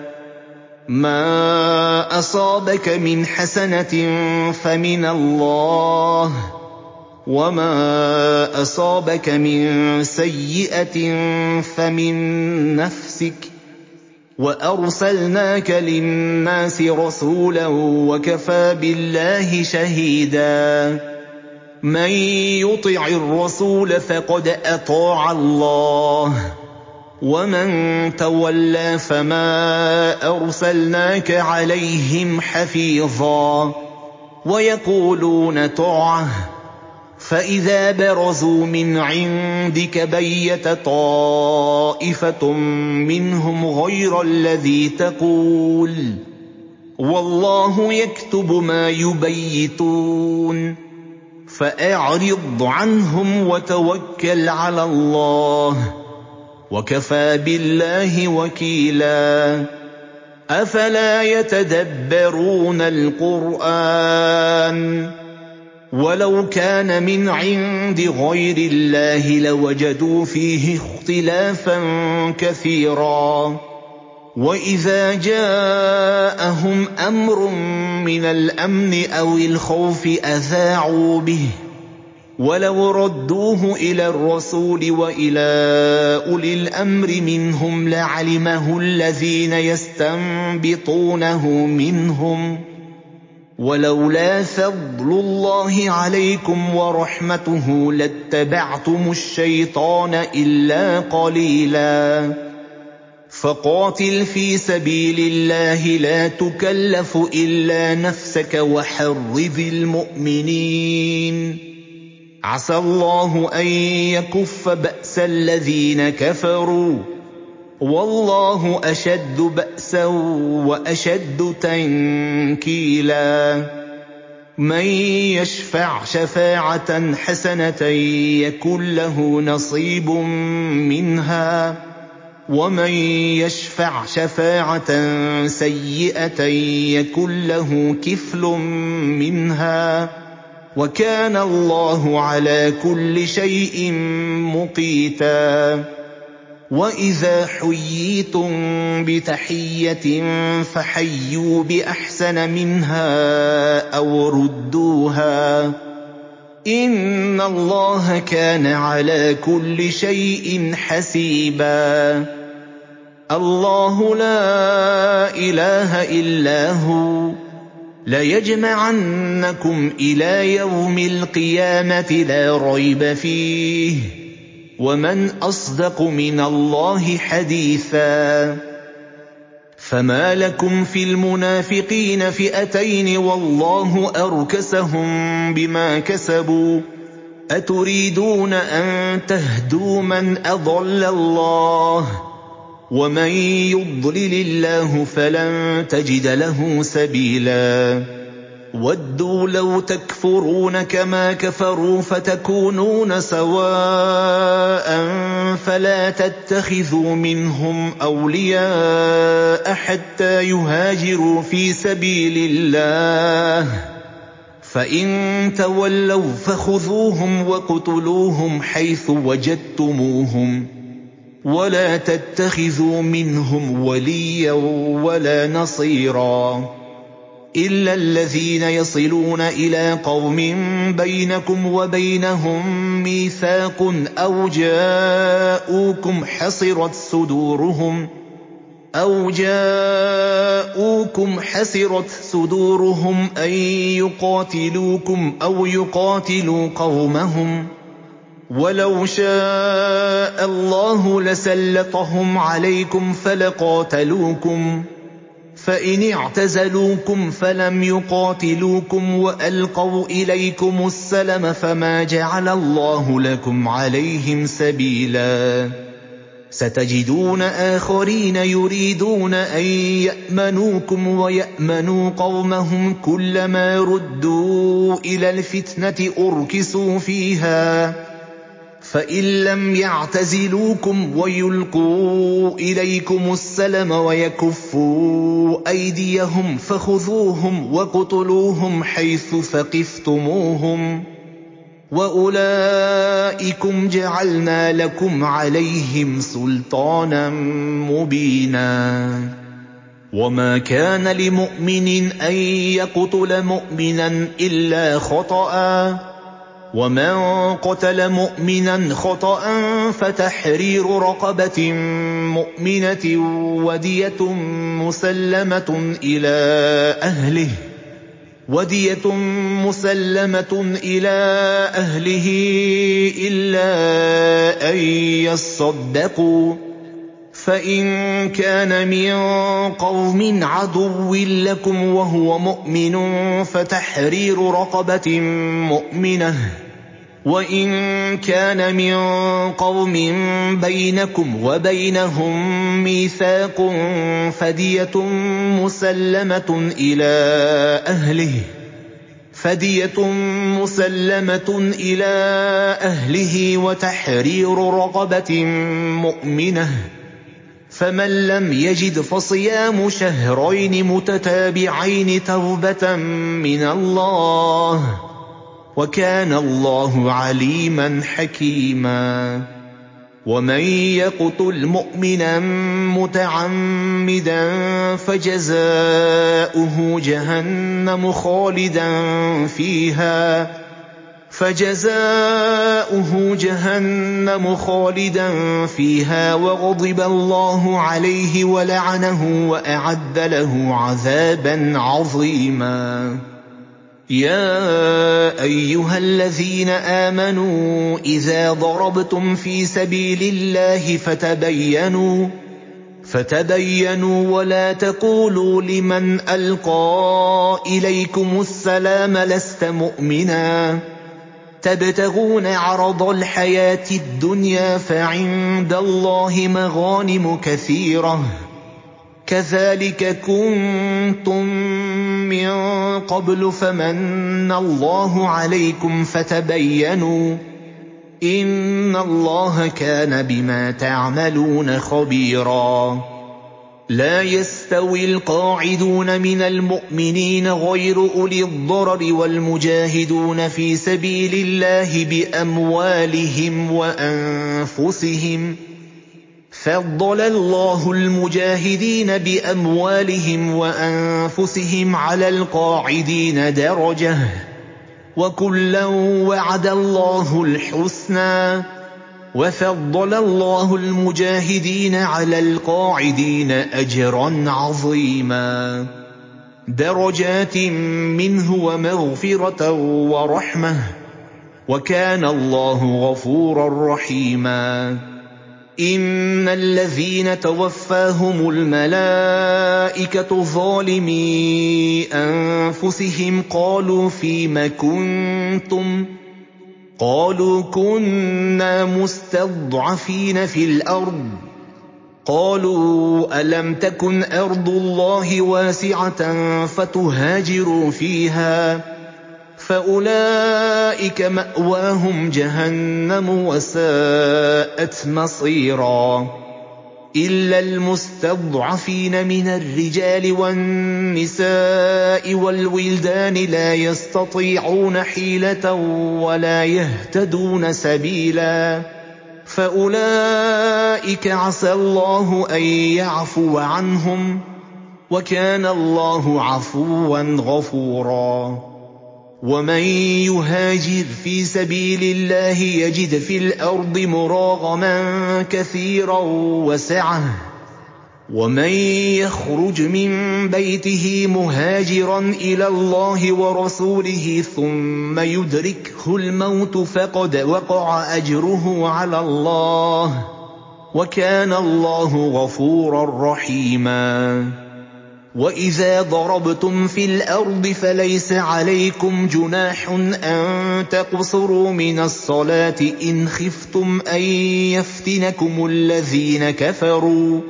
مَا أَصَابَكَ مِنْ حَسَنَةٍ فَمِنَ اللَّهِ وَمَا أَصَابَكَ مِن سَيِّئَةٍ فَمِن نَّفْسِكَ وَأَرْسَلْنَاكَ لِلنَّاسِ رَسُولًا وَكَفَىٰ بِاللَّهِ شَهِيدًا مَّن يُطِعِ الرَّسُولَ فَقَدْ أَطَاعَ اللَّهَ وَمَن تَوَلَّىٰ فَمَا أَرْسَلْنَاكَ عَلَيْهِمْ حَفِيظًا وَيَقُولُونَ طَاعَةٌ فَإِذَا بَرَزُوا مِنْ عِندِكَ بَيَّتَ طَائِفَةٌ مِّنْهُمْ غَيْرَ الَّذِي تَقُولُ وَاللَّهُ يَكْتُبُ مَا يُبَيِّتُونَ فَأَعْرِضْ عَنْهُمْ وَتَوَكَّلْ عَلَى اللَّهِ وَكَفَىٰ بِاللَّهِ وَكِيلًا أَفَلَا يَتَدَبَّرُونَ الْقُرْآنَ وَلَوْ كَانَ مِنْ عِندِ غَيْرِ اللَّهِ لَوَجَدُوا فِيهِ اخْتِلَافًا كَثِيرًا وَإِذَا جَاءَهُمْ أَمْرٌ مِّنَ الْأَمْنِ أَوِ الْخَوْفِ أَذَاعُوا بِهِ وَلَوْ رَدُّوهُ إِلَى الرَّسُولِ وَإِلَىٰ أُولِي الْأَمْرِ مِنْهُمْ لَعَلِمَهُ الَّذِينَ يَسْتَنبِطُونَهُ مِنْهُمْ ۗ وَلَوْلَا فَضْلُ اللَّهِ عَلَيْكُمْ وَرَحْمَتُهُ لَاتَّبَعْتُمُ الشَّيْطَانَ إِلَّا قَلِيلًا فَقَاتِلْ فِي سَبِيلِ اللَّهِ لَا تُكَلَّفُ إِلَّا نَفْسَكَ وَحَرِّضِ الْمُؤْمِنِينَ عَسَى اللَّهُ أَن يَكُفَّ بَأْسَ الَّذِينَ كَفَرُوا ۚ وَاللَّهُ أَشَدُّ بَأْسًا وَأَشَدُّ تَنكِيلًا مَّن يَشْفَعْ شَفَاعَةً حَسَنَةً يَكُن لَّهُ نَصِيبٌ مِّنْهَا ۖ وَمَن يَشْفَعْ شَفَاعَةً سَيِّئَةً يَكُن لَّهُ كِفْلٌ مِّنْهَا ۗ وَكَانَ اللَّهُ عَلَىٰ كُلِّ شَيْءٍ مُّقِيتًا وَإِذَا حُيِّيتُم بِتَحِيَّةٍ فَحَيُّوا بِأَحْسَنَ مِنْهَا أَوْ رُدُّوهَا ۗ إِنَّ اللَّهَ كَانَ عَلَىٰ كُلِّ شَيْءٍ حَسِيبًا اللَّهُ لَا إِلَٰهَ إِلَّا هُوَ لَيَجْمَعَنَّكُمْ إِلَىٰ يَوْمِ الْقِيَامَةِ لَا رَيْبَ فِيهِ ۗ وَمَنْ أَصْدَقُ مِنَ اللَّهِ حَدِيثًا فَمَا لَكُمْ فِي الْمُنَافِقِينَ فِئَتَيْنِ وَاللَّهُ أَرْكَسَهُم بِمَا كَسَبُوا ۚ أَتُرِيدُونَ أَن تَهْدُوا مَنْ أَضَلَّ اللَّهُ ۖ وَمَن يُضْلِلِ اللَّهُ فَلَن تَجِدَ لَهُ سَبِيلًا وَدُّوا لَوْ تَكْفُرُونَ كَمَا كَفَرُوا فَتَكُونُونَ سَوَاءً فَلَا تَتَّخِذُوا مِنْهُمْ أَوْلِيَاءَ حَتَّىٰ يُهَاجِرُوا فِي سَبِيلِ اللَّهِ ۚ فَإِن تَوَلَّوْا فَخُذُوهُمْ وَاقْتُلُوهُمْ حَيْثُ وَجَدتُّمُوهُمْ ۖ وَلَا تَتَّخِذُوا مِنْهُمْ وَلِيًّا وَلَا نَصِيرًا إِلَّا الَّذِينَ يَصِلُونَ إِلَىٰ قَوْمٍ بَيْنَكُمْ وَبَيْنَهُم مِّيثَاقٌ أَوْ جَاءُوكُمْ حَصِرَتْ صُدُورُهُمْ أَوْ جَاءُوكُمْ حَصِرَتْ صُدُورُهُمْ أَن يُقَاتِلُوكُمْ أَوْ يُقَاتِلُوا قَوْمَهُمْ ۚ وَلَوْ شَاءَ اللَّهُ لَسَلَّطَهُمْ عَلَيْكُمْ فَلَقَاتَلُوكُمْ ۚ فَإِنِ اعْتَزَلُوكُمْ فَلَمْ يُقَاتِلُوكُمْ وَأَلْقَوْا إِلَيْكُمُ السَّلَمَ فَمَا جَعَلَ اللَّهُ لَكُمْ عَلَيْهِمْ سَبِيلًا سَتَجِدُونَ آخَرِينَ يُرِيدُونَ أَن يَأْمَنُوكُمْ وَيَأْمَنُوا قَوْمَهُمْ كُلَّمَا رُدُّوا إِلَى الْفِتْنَةِ أُرْكِسُوا فِيهَا ۚ فَإِن لَّمْ يَعْتَزِلُوكُمْ وَيُلْقُوا إِلَيْكُمُ السَّلَمَ وَيَكُفُّوا أَيْدِيَهُمْ فَخُذُوهُمْ وَاقْتُلُوهُمْ حَيْثُ ثَقِفْتُمُوهُمْ ۚ وَأُولَٰئِكُمْ جَعَلْنَا لَكُمْ عَلَيْهِمْ سُلْطَانًا مُّبِينًا وَمَا كَانَ لِمُؤْمِنٍ أَن يَقْتُلَ مُؤْمِنًا إِلَّا خَطَأً ۚ وَمَن قَتَلَ مُؤْمِنًا خَطَأً فَتَحْرِيرُ رَقَبَةٍ مُّؤْمِنَةٍ وَدِيَةٌ مُّسَلَّمَةٌ إِلَىٰ أَهْلِهِ وَدِيَةٌ مُّسَلَّمَةٌ إِلَىٰ أَهْلِهِ إِلَّا أَن يَصَّدَّقُوا ۚ فَإِن كَانَ مِن قَوْمٍ عَدُوٍّ لَّكُمْ وَهُوَ مُؤْمِنٌ فَتَحْرِيرُ رَقَبَةٍ مُّؤْمِنَةٍ ۖ وَإِن كَانَ مِن قَوْمٍ بَيْنَكُمْ وَبَيْنَهُم مِّيثَاقٌ فَدِيَةٌ مُّسَلَّمَةٌ إِلَىٰ أَهْلِهِ فَدِيَةٌ مُّسَلَّمَةٌ إِلَىٰ أَهْلِهِ وَتَحْرِيرُ رَقَبَةٍ مُّؤْمِنَةٍ ۖ فَمَن لَّمْ يَجِدْ فَصِيَامُ شَهْرَيْنِ مُتَتَابِعَيْنِ تَوْبَةً مِّنَ اللَّهِ ۗ وَكَانَ اللَّهُ عَلِيمًا حَكِيمًا وَمَن يَقْتُلْ مُؤْمِنًا مُّتَعَمِّدًا فَجَزَاؤُهُ جَهَنَّمُ خَالِدًا فِيهَا فَجَزَاؤُهُ جَهَنَّمُ خَالِدًا فِيهَا وَغَضِبَ اللَّهُ عَلَيْهِ وَلَعَنَهُ وَأَعَدَّ لَهُ عَذَابًا عَظِيمًا. يَا أَيُّهَا الَّذِينَ آمَنُوا إِذَا ضَرَبْتُمْ فِي سَبِيلِ اللَّهِ فَتَبَيَّنُوا فَتَبَيَّنُوا وَلَا تَقُولُوا لِمَنْ أَلْقَىٰ إِلَيْكُمُ السَّلَامَ لَسْتَ مُؤْمِنًا تَبْتَغُونَ عَرَضَ الْحَيَاةِ الدُّنْيَا فَعِندَ اللَّهِ مَغَانِمُ كَثِيرَةٌ كَذَٰلِكَ كُنتُم مِّن قَبْلُ فَمَنَّ اللَّهُ عَلَيْكُمْ فَتَبَيَّنُوا ۚ إِنَّ اللَّهَ كَانَ بِمَا تَعْمَلُونَ خَبِيرًا. لَا يَسْتَوِي الْقَاعِدُونَ مِنَ الْمُؤْمِنِينَ غَيْرُ أُولِي الضَّرَرِ وَالْمُجَاهِدُونَ فِي سَبِيلِ اللَّهِ بِأَمْوَالِهِمْ وَأَنفُسِهِمْ ۚ فَضَّلَ اللَّهُ الْمُجَاهِدِينَ بِأَمْوَالِهِمْ وَأَنفُسِهِمْ عَلَى الْقَاعِدِينَ دَرَجَةً ۚ وَكُلًّا وَعَدَ اللَّهُ الْحُسْنَىٰ ۚ وَفَضَّلَ اللَّهُ الْمُجَاهِدِينَ عَلَى الْقَاعِدِينَ أَجْرًا عَظِيمًا. دَرَجَاتٍ مِّنْهُ وَمَغْفِرَةً وَرَحْمَةً ۚ وَكَانَ اللَّهُ غَفُورًا رَّحِيمًا. إِنَّ الَّذِينَ تَوَفَّاهُمُ الْمَلَائِكَةُ ظَالِمِي أَنفُسِهِمْ قَالُوا فِيمَ كُنتُمْ ۖ قَالُوا كُنَّا مُسْتَضْعَفِينَ فِي الْأَرْضِ ۚ قَالُوا أَلَمْ تَكُنْ أَرْضُ اللَّهِ وَاسِعَةً فَتُهَاجِرُوا فِيهَا ۚ فَأُولَٰئِكَ مَأْوَاهُمْ جَهَنَّمُ وَسَاءَتْ مَصِيرًا. إِلَّا الْمُسْتَضْعَفِينَ مِنَ الرِّجَالِ وَالنِّسَاءِ وَالْوِلْدَانِ لَا يَسْتَطِيعُونَ حِيلَةً وَلَا يَهْتَدُونَ سَبِيلًا، فَأُولَٰئِكَ عَسَى اللَّهُ أَن يَعْفُوَ عَنْهُمْ ۚ وَكَانَ اللَّهُ عَفُوًّا غَفُورًا. وَمَن يُهَاجِرْ فِي سَبِيلِ اللَّهِ يَجِدْ فِي الْأَرْضِ مُرَاغَمًا كَثِيرًا وَسَعَةً ۚ وَمَن يَخْرُجْ مِن بَيْتِهِ مُهَاجِرًا إِلَى اللَّهِ وَرَسُولِهِ ثُمَّ يُدْرِكْهُ الْمَوْتُ فَقَدْ وَقَعَ أَجْرُهُ عَلَى اللَّهِ ۗ وَكَانَ اللَّهُ غَفُورًا رَّحِيمًا. وَإِذَا ضَرَبْتُمْ فِي الْأَرْضِ فَلَيْسَ عَلَيْكُمْ جُنَاحٌ أَن تَقْصُرُوا مِنَ الصَّلَاةِ إِنْ خِفْتُمْ أَن يَفْتِنَكُمُ الَّذِينَ كَفَرُوا ۚ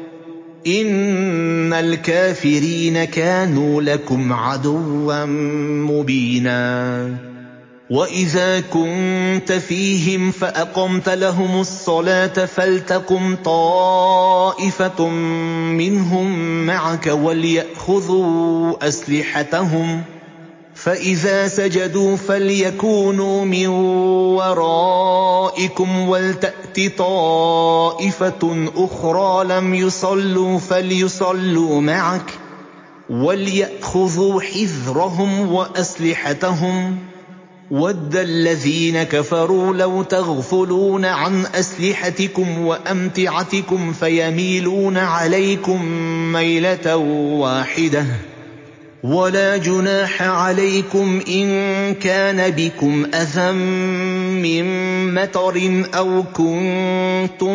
إِنَّ الْكَافِرِينَ كَانُوا لَكُمْ عَدُوًّا مُّبِينًا. وَإِذَا كُنتَ فِيهِمْ فَأَقَمْتَ لَهُمُ الصَّلَاةَ فَلْتَقُمْ طَائِفَةٌ مِّنْهُم مَّعَكَ وَلْيَأْخُذُوا أَسْلِحَتَهُمْ ۖ فَإِذَا سَجَدُوا فَلْيَكُونُوا مِن وَرَائِكُمْ وَلْتَأْتِ طَائِفَةٌ أُخْرَىٰ لَمْ يُصَلُّوا فَلْيُصَلُّوا مَعَكَ وَلْيَأْخُذُوا حِذْرَهُمْ وَأَسْلِحَتَهُمْ ۗ وَدَّ الَّذِينَ كَفَرُوا لَوْ تَغْفُلُونَ عَنْ أَسْلِحَتِكُمْ وَأَمْتِعَتِكُمْ فَيَمِيلُونَ عَلَيْكُم مَّيْلَةً وَاحِدَةً. وَلَا جُنَاحَ عَلَيْكُمْ إِن كَانَ بِكُمْ أَذًى مِّن مَّطَرٍ أَوْ كُنتُم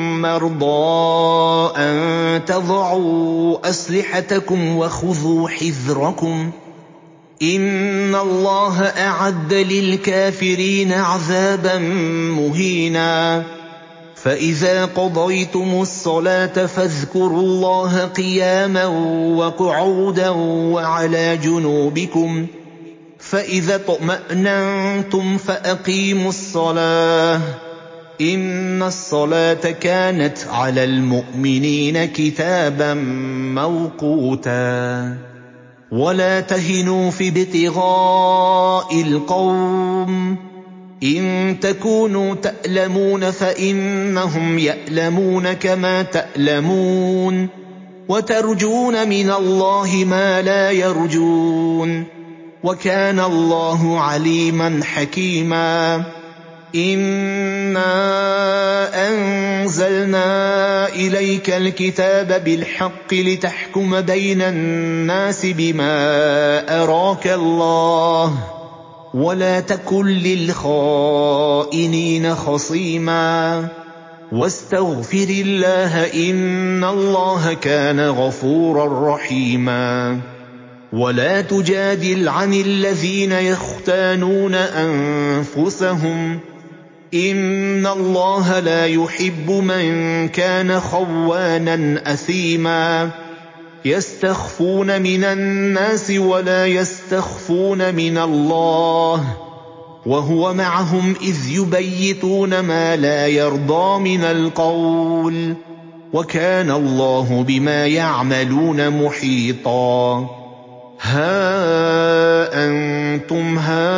مَّرْضَىٰ أَن تَضَعُوا أَسْلِحَتَكُمْ وَخُذُوا حِذْرَكُمْ ۗ إِنَّ اللَّهَ أَعَدَّ لِلْكَافِرِينَ عَذَابًا مُّهِينًا. فَإِذَا قَضَيْتُمُ الصَّلَاةَ فَاذْكُرُوا اللَّهَ قِيَامًا وَقُعُودًا وَعَلَىٰ جُنُوبِكُمْ ۚ فَإِذَا اطْمَأْنَنتُمْ فَأَقِيمُوا الصَّلَاةَ ۚ إِنَّ الصَّلَاةَ كَانَتْ عَلَى الْمُؤْمِنِينَ كِتَابًا مَّوْقُوتًا. وَلَا تَهِنُوا فِي ابْتِغَاءِ الْقَوْمِ ۖ إِن تَكُونُوا تَأْلَمُونَ فَإِنَّهُمْ يَأْلَمُونَ كَمَا تَأْلَمُونَ وَتَرْجُونَ مِنَ اللَّهِ مَا لَا يَرْجُونَ وَكَانَ اللَّهُ عَلِيمًا حَكِيمًا. إِنَّا أَنزَلْنَا إِلَيْكَ الْكِتَابَ بِالْحَقِّ لِتَحْكُمَ بَيْنَ النَّاسِ بِمَا أَرَاكَ اللَّهُ وَلَا تَكُن لِّلْخَائِنِينَ خَصِيمًا وَاسْتَغْفِرِ اللَّهَ ۖ إِنَّ اللَّهَ كَانَ غَفُورًا رَّحِيمًا. وَلَا تُجَادِلْ عَنِ الَّذِينَ يَخْتَانُونَ أَنفُسَهُمْ ۚ إِنَّ اللَّهَ لَا يُحِبُّ مَن كَانَ خَوَّانًا أَثِيمًا. يَسْتَخْفُونَ مِنَ النَّاسِ وَلَا يَسْتَخْفُونَ مِنَ اللَّهِ وَهُوَ مَعَهُمْ إِذْ يُبَيِّتُونَ مَا لَا يَرْضَىٰ مِنَ الْقَوْلِ ۚ وَكَانَ اللَّهُ بِمَا يَعْمَلُونَ مُحِيطًا. هَا أَنتُمْ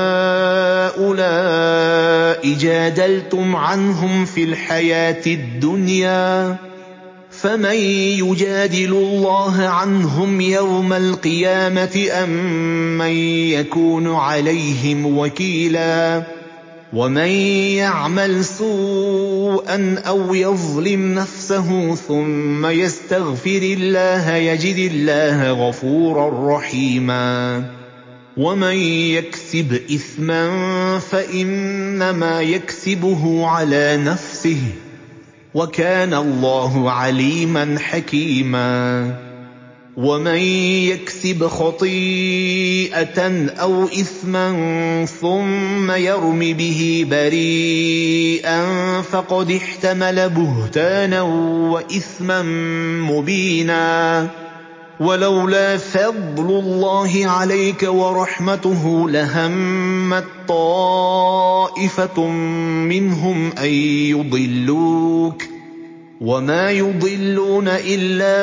هَٰؤُلَاءِ جَادَلْتُمْ عَنْهُمْ فِي الْحَيَاةِ الدُّنْيَا، فَمَن يُجَادِلُ اللَّهَ عَنْهُمْ يَوْمَ الْقِيَامَةِ أَم مَّن يَكُونُ عَلَيْهِمْ وَكِيلًا؟ وَمَن يَعْمَلْ سُوءًا أَوْ يَظْلِمْ نَفْسَهُ ثُمَّ يَسْتَغْفِرِ اللَّهَ يَجِدِ اللَّهَ غَفُورًا رَّحِيمًا. وَمَن يَكْسِبْ إِثْمًا فَإِنَّمَا يَكْسِبُهُ عَلَىٰ نَفْسِهِ ۚ وَكَانَ اللَّهُ عَلِيمًا حَكِيمًا. وَمَن يَكْسِبْ خَطِيئَةً أَوْ إِثْمًا ثُمَّ يَرْمِ بِهِ بَرِيئًا فَقَدِ احْتَمَلَ بُهْتَانًا وَإِثْمًا مُّبِينًا. وَلَوْلَا فَضْلُ اللَّهِ عَلَيْكَ وَرَحْمَتُهُ لَهَمَّت طَّائِفَةٌ مِّنْهُمْ أَن يُضِلُّوكَ ۖ وَمَا يُضِلُّونَ إِلَّا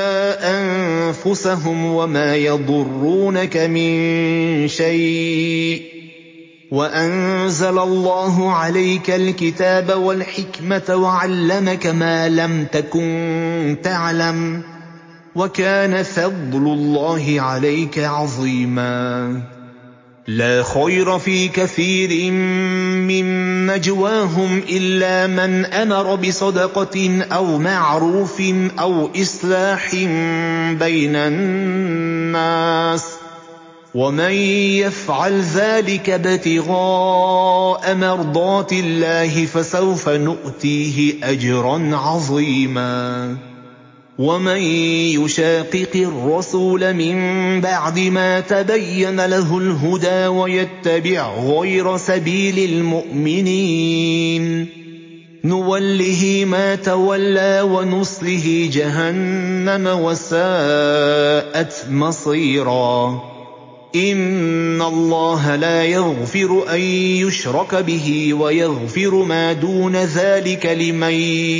أَنفُسَهُمْ وَمَا يَضُرُّونَكَ مِن شَيْءٍ ۚ وَأَنزَلَ اللَّهُ عَلَيْكَ الْكِتَابَ وَالْحِكْمَةَ وَعَلَّمَكَ مَا لَمْ تَكُن تَعْلَمُ ۚ وَكَانَ فَضْلُ اللَّهِ عَلَيْكَ عَظِيمًا. لَا خَيْرَ فِي كَثِيرٍ مِّن نَّجْوَاهُمْ إِلَّا مَنْ أَمَرَ بِصَدَقَةٍ أَوْ مَعْرُوفٍ أَوْ إِصْلَاحٍ بَيْنَ النَّاسِ ۚ وَمَن يَفْعَلْ ذَٰلِكَ ابْتِغَاءَ مَرْضَاتِ اللَّهِ فَسَوْفَ نُؤْتِيهِ أَجْرًا عَظِيمًا. وَمَن يُشَاقِقِ الرَّسُولَ مِن بَعْدِ مَا تَبَيَّنَ لَهُ الْهُدَىٰ وَيَتَّبِعْ غَيْرَ سَبِيلِ الْمُؤْمِنِينَ نُوَلِّهِ مَا تَوَلَّىٰ وَنُصْلِهِ جَهَنَّمَ ۖ وَسَاءَتْ مَصِيرًا. إِنَّ اللَّهَ لَا يَغْفِرُ أَن يُشْرَكَ بِهِ وَيَغْفِرُ مَا دُونَ ذَٰلِكَ لِمَن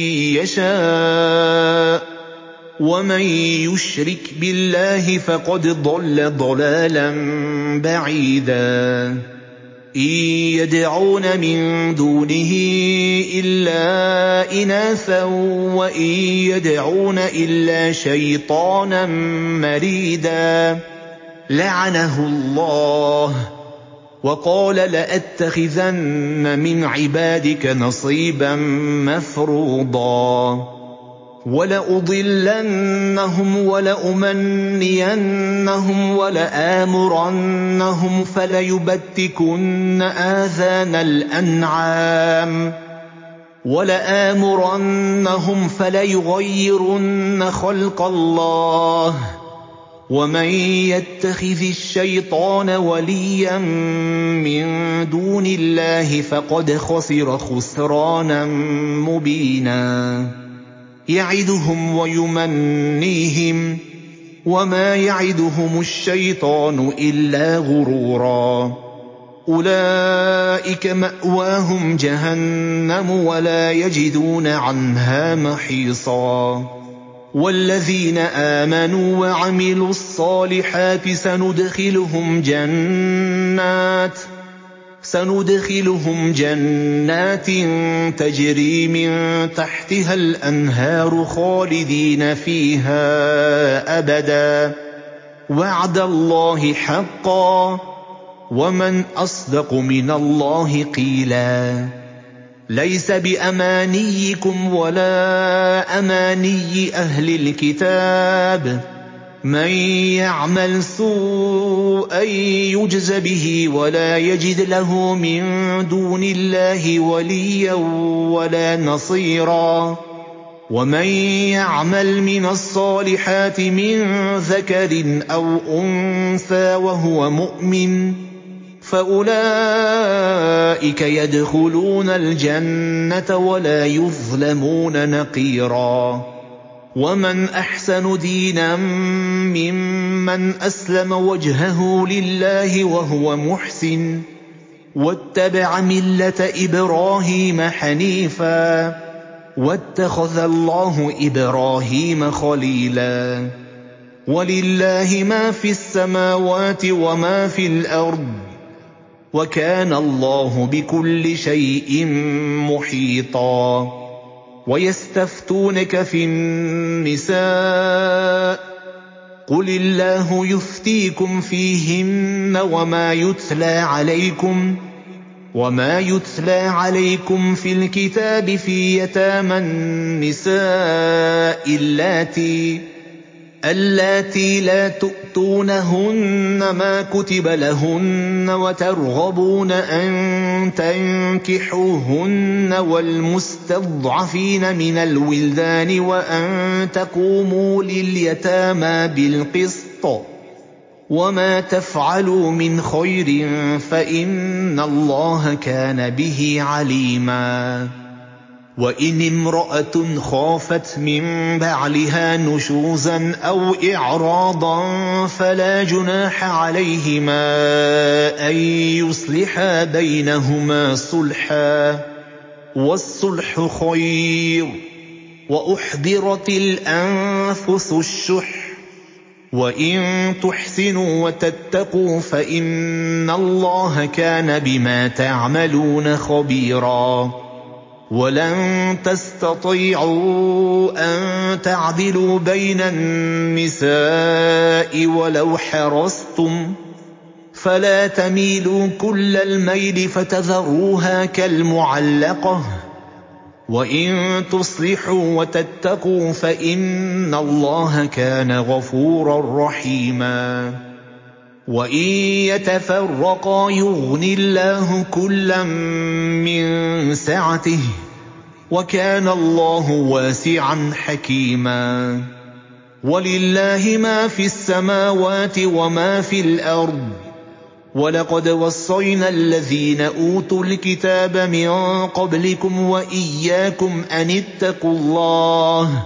يَشَاءُ ۚ وَمَن يُشْرِكْ بِاللَّهِ فَقَدْ ضَلَّ ضَلَالًا بَعِيدًا. إِن يَدْعُونَ مِن دُونِهِ إِلَّا إِنَاثًا وَإِن يَدْعُونَ إِلَّا شَيْطَانًا مَّرِيدًا. لَّعَنَهُ اللَّهُ وَقَالَ لَأَتَّخِذَنَّ مِنْ عِبَادِكَ نَصِيبًا مَّفْرُوضًا. وَلَأُضِلَّنَّهُمْ وَلَأُمَنِّيَنَّهُمْ وَلَآمُرَنَّهُمْ فَلَيُبَتِّكُنَّ آذَانَ الْأَنْعَامِ وَلَآمُرَنَّهُمْ فَلَيُغَيِّرُنَّ خَلْقَ اللَّهِ ۚ وَمَن يَتَّخِذِ الشَّيْطَانَ وَلِيًّا مِّن دُونِ اللَّهِ فَقَدْ خَسِرَ خُسْرَانًا مُّبِينًا. يَعِدُهُمْ وَيُمَنِّيهِمْ ۖ وَمَا يَعِدُهُمُ الشَّيْطَانُ إِلَّا غُرُورًا. أُولَٰئِكَ مَأْوَاهُمْ جَهَنَّمُ وَلَا يَجِدُونَ عَنْهَا مَحِيصًا. وَالَّذِينَ آمَنُوا وَعَمِلُوا الصَّالِحَاتِ سَنُدْخِلُهُمْ جَنَّاتٍ سندخلهم جَنَّاتٍ تَجْرِي مِن تَحْتِهَا الْأَنْهَارُ خَالِدِينَ فِيهَا أَبَدًا ۖ وَعْدَ اللَّهِ حَقًّا ۚ ومن أصدق من الله قيلا ليس بأمانيكم ولا أماني أهل الكتاب من يعمل سوءا يجز به ولا يجد له من دون الله وليا ولا نصيرا ومن يعمل من الصالحات من ذكر أو أنثى وهو مؤمن فأولئك يدخلون الجنة ولا يظلمون نقيرا ومن أحسن دينا ممن أسلم وجهه لله وهو محسن واتبع ملة إبراهيم حنيفا واتخذ الله إبراهيم خليلا ولله ما في السماوات وما في الأرض وكان الله بكل شيء محيطا ويستفتونك في النساء قل الله يفتيكم فيهن وما يتلى عليكم وما يتلى عليكم في الكتاب في يتامى النساء اللاتي اللاتي لا تؤتونهن ما كتب لهن وترغبون أن تنكحوهن والمستضعفين من الولدان وأن تقوموا لليتامى بالقسط وما تفعلوا من خير فإن الله كان به عليما وإن امرأة خافت من بعلها نشوزا أو إعراضا فلا جناح عليهما أن يصلحا بينهما صلحا والصلح خير وأحضرت الأنفس الشح وإن تحسنوا وتتقوا فإن الله كان بما تعملون خبيرا ولن تستطيعوا أن تعدلوا بين النساء ولو حرصتم فلا تميلوا كل الميل فتذروها كالمعلقة وإن تصلحوا وتتقوا فإن الله كان غفورا رحيما وإن يتفرقا يغن الله كلا من سعته وكان الله واسعا حكيما ولله ما في السماوات وما في الأرض ولقد وصينا الذين أوتوا الكتاب من قبلكم وإياكم أن اتقوا الله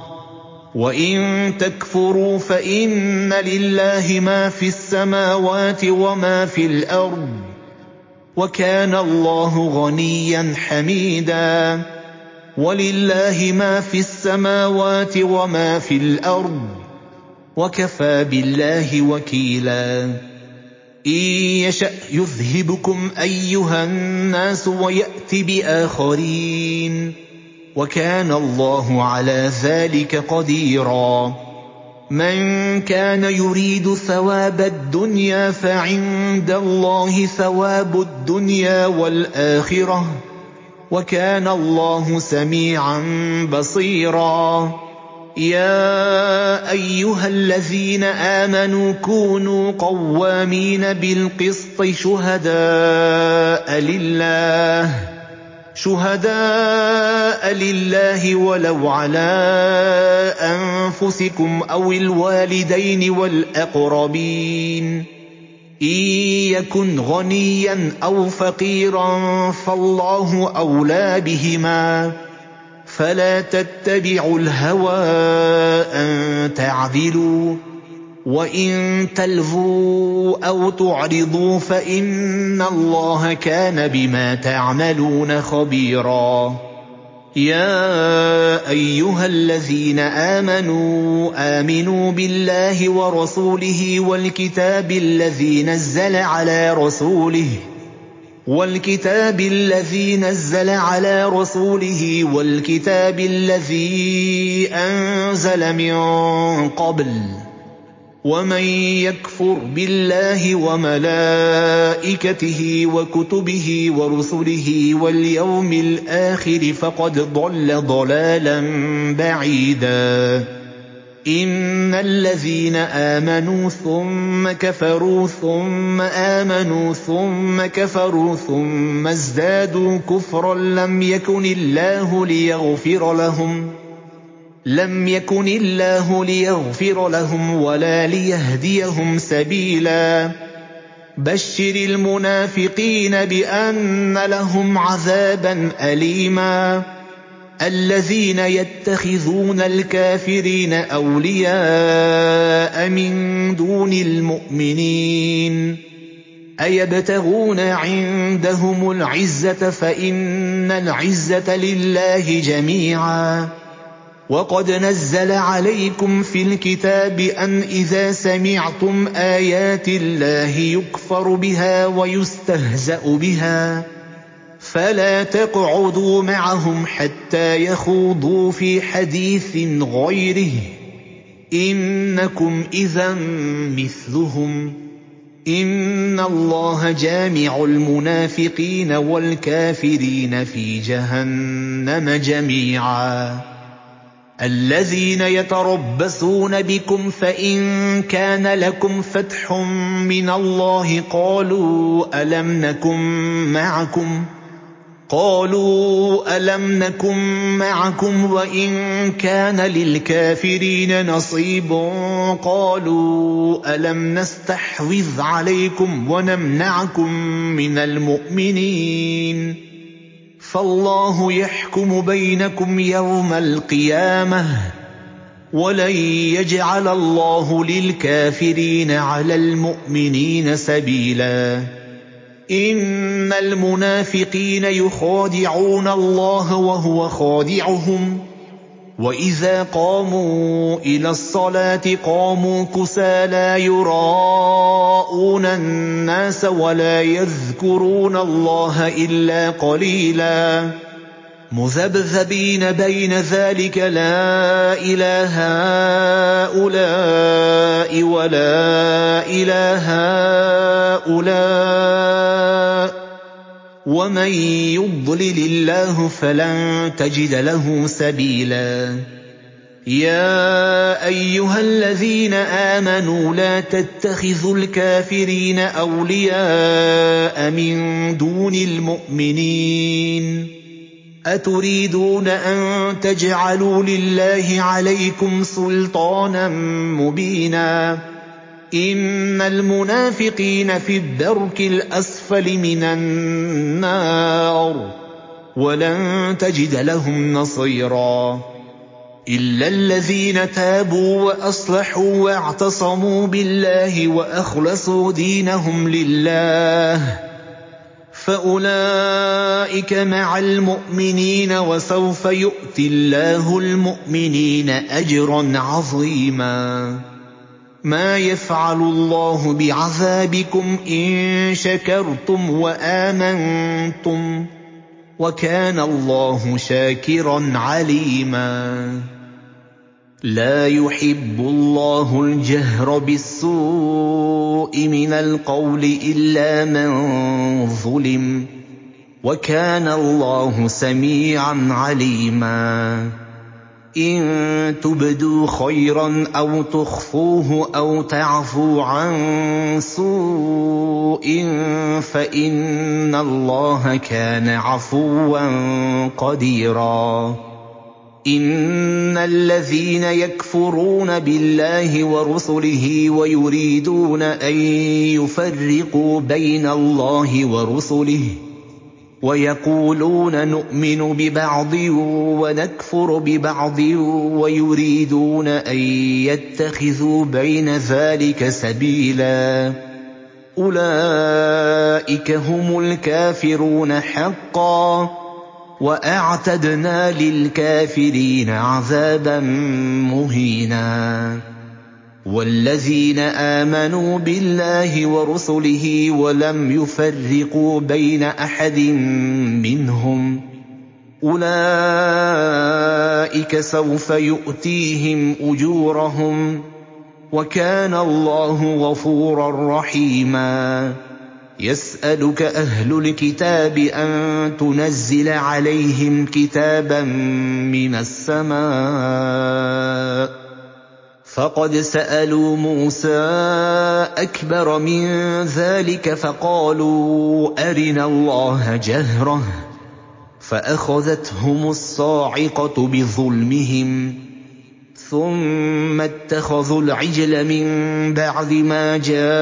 وإن تكفروا فإن لله ما في السماوات وما في الأرض وكان الله غنيا حميدا ولله ما في السماوات وما في الأرض وكفى بالله وكيلا إن يشأ يذهبكم أيها الناس ويأت بآخرين وكان الله على ذلك قديرا من كان يريد ثواب الدنيا فعند الله ثواب الدنيا والآخرة وكان الله سميعا بصيرا يا أيها الذين آمنوا كونوا قوامين بالقسط شهداء لله شهداء لله ولو على أنفسكم أو الوالدين والأقربين إن يكن غنيا أو فقيرا فالله أولى بهما فلا تتبعوا الهوى أن تعدلوا وإن تلووا أو تعرضوا فإن الله كان بما تعملون خبيرا يا أيها الذين آمنوا آمنوا بالله ورسوله والكتاب الذي نزل على رسوله والكتاب الذي نزل على رسوله والكتاب الذي أنزل من قبل ومن يكفر بالله وملائكته وكتبه ورسله واليوم الآخر فقد ضل ضلالا بعيدا إن الذين آمنوا ثم كفروا ثم آمنوا ثم كفروا ثم ازدادوا كفرا لم يكن الله ليغفر لهم لم يكن الله ليغفر لهم ولا ليهديهم سبيلا بشر المنافقين بأن لهم عذابا أليما الذين يتخذون الكافرين أولياء من دون المؤمنين أيبتغون عندهم العزة فإن العزة لله جميعا وقد نزل عليكم في الكتاب أن إذا سمعتم آيات الله يكفر بها ويستهزأ بها فلا تقعدوا معهم حتى يخوضوا في حديث غيره إنكم إذا مثلهم إن الله جامع المنافقين والكافرين في جهنم جميعا الذين يتربصون بكم فإن كان لكم فتح من الله قالوا ألم نكن معكم قالوا ألم نكن معكم وإن كان للكافرين نصيب قالوا ألم نستحوذ عليكم ونمنعكم من المؤمنين فالله يحكم بينكم يوم القيامة ولن يجعل الله للكافرين على المؤمنين سبيلا إن المنافقين يخادعون الله وهو خادعهم وإذا قاموا إلى الصلاة قاموا كسالى يراءون الناس ولا يذكرون الله إلا قليلا مذبذبين بين ذلك لا إله هؤلاء ولا إله هؤلاء ومن يضلل الله فلن تجد له سبيلا يا أيها الذين آمنوا لا تتخذوا الكافرين أولياء من دون المؤمنين أتريدون أن تجعلوا لله عليكم سلطانا مبينا إن المنافقين في الدرك الأسفل من النار ولن تجد لهم نصيرا إلا الذين تابوا وأصلحوا واعتصموا بالله وأخلصوا دينهم لله فأولئك مع المؤمنين وسوف يؤتي الله المؤمنين أجرا عظيما ما يفعل الله بعذابكم إن شكرتم وآمنتم وكان الله شاكرا عليما لا يحب الله الجهر بالسوء من القول إلا من ظلم وكان الله سميعا عليما إن تبدوا خيرا أو تخفوه أو تعفوا عن سوء فإن الله كان عفوا قديرا إن الذين يكفرون بالله ورسله ويريدون أن يفرقوا بين الله ورسله ويقولون نؤمن ببعض ونكفر ببعض ويريدون أن يتخذوا بين ذلك سبيلا أولئك هم الكافرون حقا وأعتدنا للكافرين عذابا مهينا والذين آمنوا بالله ورسله ولم يفرقوا بين أحد منهم أولئك سوف يؤتيهم أجورهم وَكَانَ اللَّهُ غَفُورًا رَّحِيمًا يَسْأَلُكَ أَهْلُ الْكِتَابِ أَن تُنَزِّلَ عَلَيْهِمْ كِتَابًا مِّنَ السَّمَاءِ فَقَدْ سَأَلُوا مُوسَىٰ أَكْبَرَ مِن ذَٰلِكَ فَقَالُوا أَرِنَا اللَّهَ جَهْرَةً فَأَخَذَتْهُمُ الصَّاعِقَةُ بِظُلْمِهِمْ ثُمَّ اتَّخَذُوا الْعِجْلَ مِن بَعْدِ مَا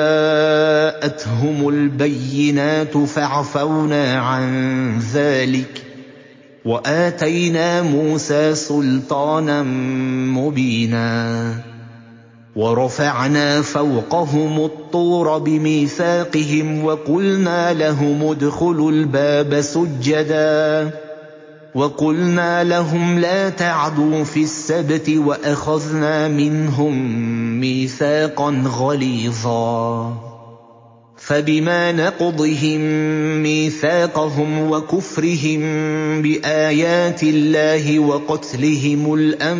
جَاءَتْهُمُ الْبَيِّنَاتُ فَعَفَوْنَا عَن ذَٰلِكَ وَآتَيْنَا مُوسَىٰ سُلْطَانًا مُّبِينًا وَرَفَعْنَا فَوْقَهُمُ الطُّورَ بِمِيثَاقِهِمْ وَقُلْنَا لَهُمُ ادْخُلُوا الْبَابَ سُجَّدًا وَقُلْنَا لَهُمْ لَا تَعْدُوا فِي السَّبْتِ وَأَخَذْنَا مِنْهُم مِّيثَاقًا غَلِيظًا فَبِمَا نَقْضِهِم مِّيثَاقَهُمْ وَكُفْرِهِم بِآيَاتِ اللَّهِ وَقَتْلِهِمُ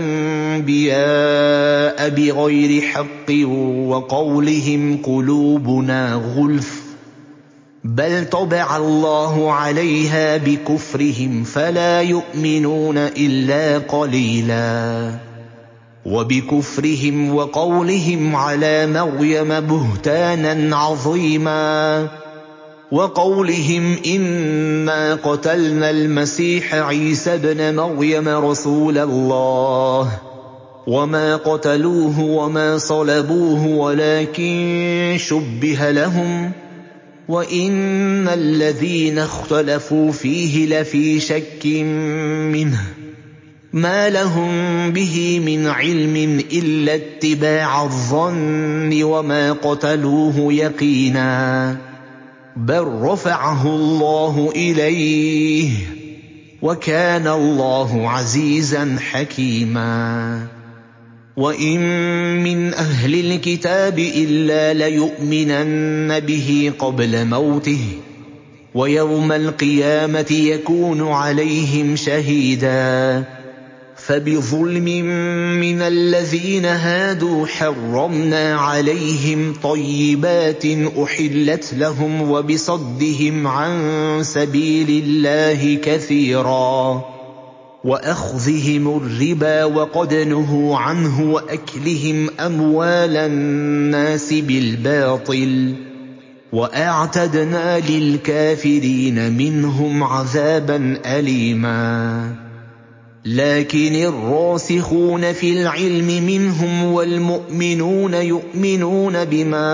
الْأَنبِيَاءَ بِغَيْرِ حَقٍّ وَقَوْلِهِمْ قُلُوبُنَا غُلْفٌ بَلْ طَبَعَ اللَّهُ عَلَيْهَا بِكُفْرِهِمْ فَلَا يُؤْمِنُونَ إِلَّا قَلِيلًا وَبِكُفْرِهِمْ وَقَوْلِهِمْ عَلَىٰ مَرْيَمَ بُهْتَانًا عَظِيمًا وَقَوْلِهِمْ إِنَّا قَتَلْنَا الْمَسِيحَ عِيسَى ابْنَ مَرْيَمَ رَسُولَ اللَّهِ وَمَا قَتَلُوهُ وَمَا صَلَبُوهُ وَلَٰكِن شُبِّهَ لَهُمْ وَإِنَّ الَّذِينَ اخْتَلَفُوا فِيهِ لَفِي شَكٍّ مِّنْهُ مَا لَهُم بِهِ مِنْ عِلْمٍ إِلَّا اتِّبَاعَ الظَّنِّ وَمَا قَتَلُوهُ يَقِينًا بَل رَّفَعَهُ اللَّهُ إِلَيْهِ وَكَانَ اللَّهُ عَزِيزًا حَكِيمًا وَإِن مِّنْ أَهْلِ الْكِتَابِ إِلَّا لَيُؤْمِنَنَّ بِهِ قَبْلَ مَوْتِهِ وَيَوْمَ الْقِيَامَةِ يَكُونُ عَلَيْهِمْ شَهِيدًا فَبِظُلْمٍ مِّنَ الَّذِينَ هَادُوا حَرَّمْنَا عَلَيْهِمْ طَيِّبَاتٍ أُحِلَّتْ لَهُمْ وَبِصَدِّهِمْ عَن سَبِيلِ اللَّهِ كَثِيرًا وَأَخْذِهِمُ الرِّبَا وَقَدْ نُهُوا عَنْهُ وَأَكْلِهِمْ أَمْوَالَ النَّاسِ بِالْبَاطِلِ وَأَعْتَدْنَا لِلْكَافِرِينَ مِنْهُمْ عَذَابًا أَلِيمًا لَكِنِ الرَّاسِخُونَ فِي الْعِلْمِ مِنْهُمْ وَالْمُؤْمِنُونَ يُؤْمِنُونَ بِمَا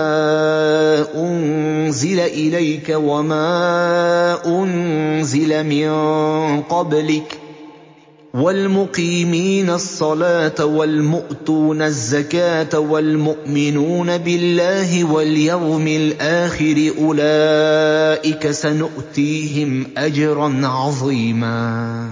أُنزِلَ إِلَيْكَ وَمَا أُنزِلَ مِن قَبْلِكَ وَالْمُقِيمِينَ الصَّلَاةَ وَالْمُؤْتُونَ الزَّكَاةَ وَالْمُؤْمِنُونَ بِاللَّهِ وَالْيَوْمِ الْآخِرِ أُولَٰئِكَ سَنُؤْتِيهِمْ أَجْرًا عَظِيمًا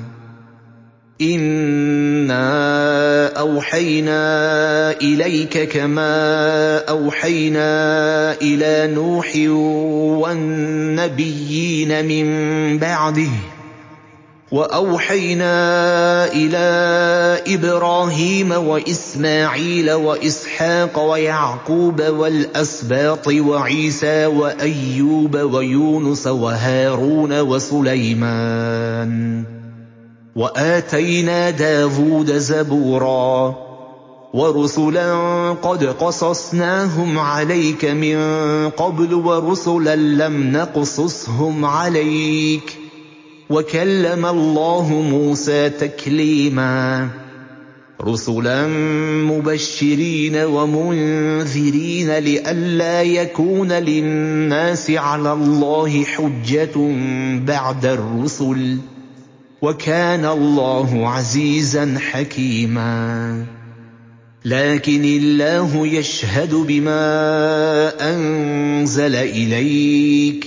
إِنَّا أَوْحَيْنَا إِلَيْكَ كَمَا أَوْحَيْنَا إِلَىٰ نُوحٍ وَالنَّبِيِّينَ مِن بَعْدِهِ وَأَوْحَيْنَا إِلَىٰ إِبْرَاهِيمَ وَإِسْمَاعِيلَ وَإِسْحَاقَ وَيَعْقُوبَ وَالْأَسْبَاطِ وَعِيسَىٰ وَأَيُّوبَ وَيُونُسَ وَهَارُونَ وَسُلَيْمَانَ وَآتَيْنَا دَاوُودَ زَبُورًا وَرُسُلًا قَدْ قَصَصْنَاهُمْ عَلَيْكَ مِن قَبْلُ وَرُسُلًا لَّمْ نَقْصُصْهُمْ عَلَيْكَ وَكَلَّمَ اللَّهُ مُوسَىٰ تَكْلِيمًا رُسُلًا مُّبَشِّرِينَ وَمُنذِرِينَ لِئَلَّا يَكُونَ لِلنَّاسِ عَلَى اللَّهِ حُجَّةٌ بَعْدَ الرُّسُلِ وَكَانَ اللَّهُ عَزِيزًا حَكِيمًا لَكِنِ اللَّهُ يَشْهَدُ بِمَا أَنزَلَ إِلَيْكَ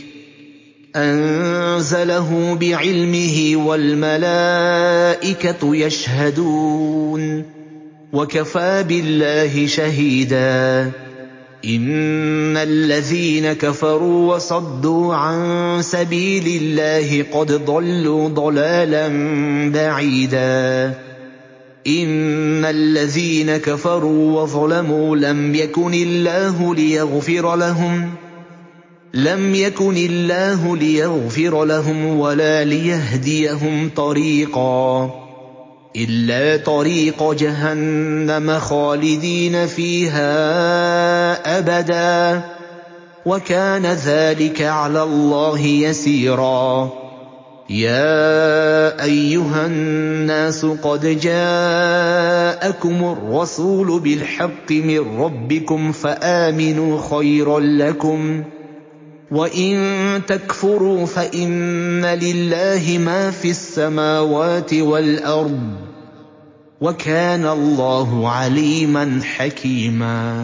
أَنزَلَهُ بِعِلْمِهِ وَالْمَلَائِكَةُ يَشْهَدُونَ وَكَفَىٰ بِاللَّهِ شَهِيدًا إِنَّ الَّذِينَ كَفَرُوا وَصَدُّوا عَن سَبِيلِ اللَّهِ قَدْ ضَلُّوا ضَلَالًا بَعِيدًا إِنَّ الَّذِينَ كَفَرُوا وَظَلَمُوا لَمْ يَكُنِ اللَّهُ لِيَغْفِرَ لَهُمْ لَمْ يَكُنِ اللَّهُ لِيَغْفِرَ لَهُمْ وَلَا لِيَهْدِيَهُمْ طَرِيقًا إِلَّا طَرِيقَ جَهَنَّمَ خَالِدِينَ فِيهَا أَبَدًا ۚ وَكَانَ ذَٰلِكَ عَلَى اللَّهِ يَسِيرًا. يَا أَيُّهَا النَّاسُ قَدْ جَاءَكُمُ الرَّسُولُ بِالْحَقِّ مِن رَّبِّكُمْ فَآمِنُوا خَيْرًا لَّكُمْ ۚ وَإِن تَكْفُرُوا فَإِنَّ لِلَّهِ مَا فِي السَّمَاوَاتِ وَالْأَرْضِ ۚ وَكَانَ اللَّهُ عَلِيمًا حَكِيمًا.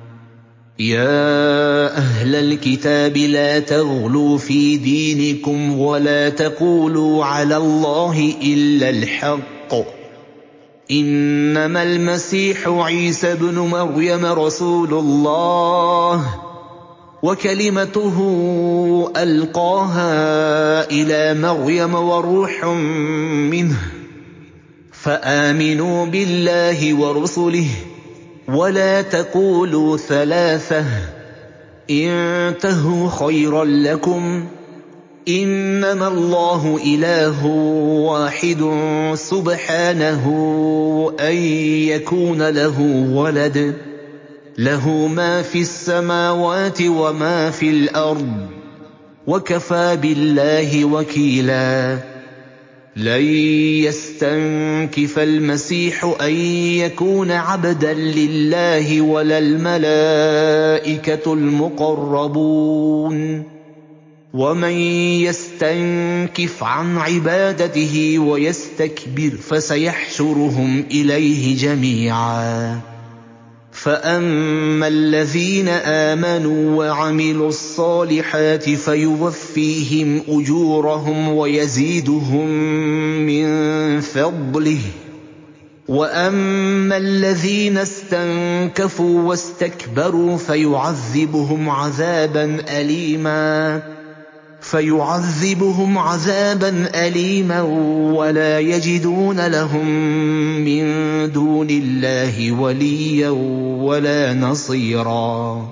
يَا أَهْلَ الْكِتَابِ لَا تَغْلُوا فِي دِينِكُمْ وَلَا تَقُولُوا عَلَى اللَّهِ إِلَّا الْحَقَّ ۚ إِنَّمَا الْمَسِيحُ عِيسَى ابْنُ مَرْيَمَ رَسُولُ اللَّهِ وَكَلِمَتُهُ أَلْقَاهَا إِلَىٰ مَرْيَمَ وَرُوحٌ مِّنْهُ ۖ فَآمِنُوا بِاللَّهِ وَرُسُلِهِ وَلَا تَقُولُوا ثَلَاثَةٌ ۚ انتَهُوا خَيْرًا لَّكُمْ ۚ إِنَّمَا اللَّهُ إِلَٰهٌ وَاحِدٌ ۖ سُبْحَانَهُ أَن يَكُونَ لَهُ وَلَدٌ ۘ لَّهُ مَا فِي السَّمَاوَاتِ وَمَا فِي الْأَرْضِ ۚ وَكَفَىٰ بِاللَّهِ وَكِيلًا. لَن يَسْتَنكِفَ الْمَسِيحُ أَن يَكُونَ عَبْدًا لِّلَّهِ وَلَا الْمَلَائِكَةُ الْمُقَرَّبُونَ ۚ وَمَن يَسْتَنكِفْ عَنْ عِبَادَتِهِ وَيَسْتَكْبِرْ فَسَيَحْشُرُهُمْ إِلَيْهِ جَمِيعًا. فَأَمَّا الَّذِينَ آمَنُوا وَعَمِلُوا الصَّالِحَاتِ فَيُوَفِّيهِمْ أُجُورَهُمْ وَيَزِيدُهُم مِّن فَضْلِهِ ۖ وَأَمَّا الَّذِينَ اسْتَنكَفُوا وَاسْتَكْبَرُوا فَيُعَذِّبُهُمْ عَذَابًا أَلِيمًا فَيُعَذِّبُهُمْ عَذَابًا أَلِيمًا وَلَا يَجِدُونَ لَهُم مِّن دُونِ اللَّهِ وَلِيًّا وَلَا نَصِيرًا.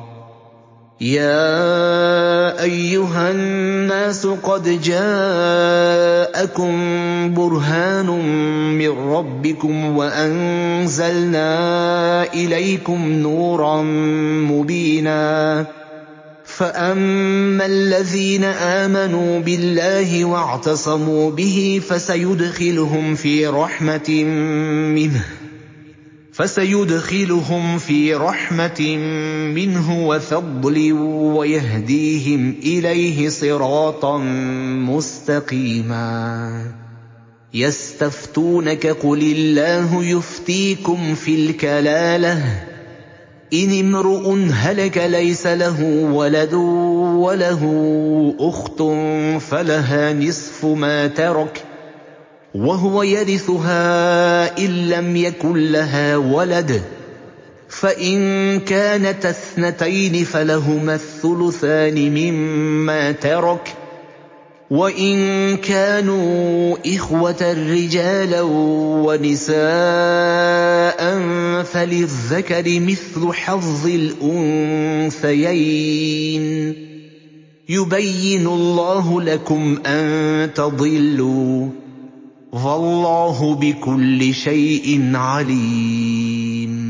يَا أَيُّهَا النَّاسُ قَدْ جَاءَكُم بُرْهَانٌ مِّن رَّبِّكُمْ وَأَنزَلْنَا إِلَيْكُمْ نُورًا مُّبِينًا. فَأَمَّا الَّذِينَ آمَنُوا بِاللَّهِ وَاعْتَصَمُوا بِهِ فَسَيُدْخِلُهُمْ فِي رَحْمَةٍ مِّنْهُ فَسَيُدْخِلُهُمْ فِي رَحْمَةٍ مِّنْهُ وَفَضْلٍ وَيَهْدِيهِمْ إِلَيْهِ صِرَاطًا مُّسْتَقِيمًا. يَسْتَفْتُونَكَ قُلِ اللَّهُ يُفْتِيكُمْ فِي الْكَلَالَةِ ۚ إِنِ امْرُؤٌ هَلَكَ لَيْسَ لَهُ وَلَدٌ وَلَهُ أُخْتٌ فَلَهَا نِصْفُ مَا تَرَكَ وَهُوَ يَرِثُهَا إِن لَّمْ يَكُن لَّهَا وَلَدٌ ۚ فَإِن كَانَتَا اثْنَتَيْنِ فَلَهُمَا الثُّلُثَانِ مِمَّا تَرَكَ ۚ وَإِن كَانُوا إِخْوَةً رِّجَالًا وَنِسَاءً فَلِلذَّكَرِ مِثْلُ حَظِّ الْأُنثَيَيْنِ ۗ يُبَيِّنُ اللَّهُ لَكُمْ أَن تَضِلُّوا ۗ وَاللَّهُ بِكُلِّ شَيْءٍ عَلِيمٌ.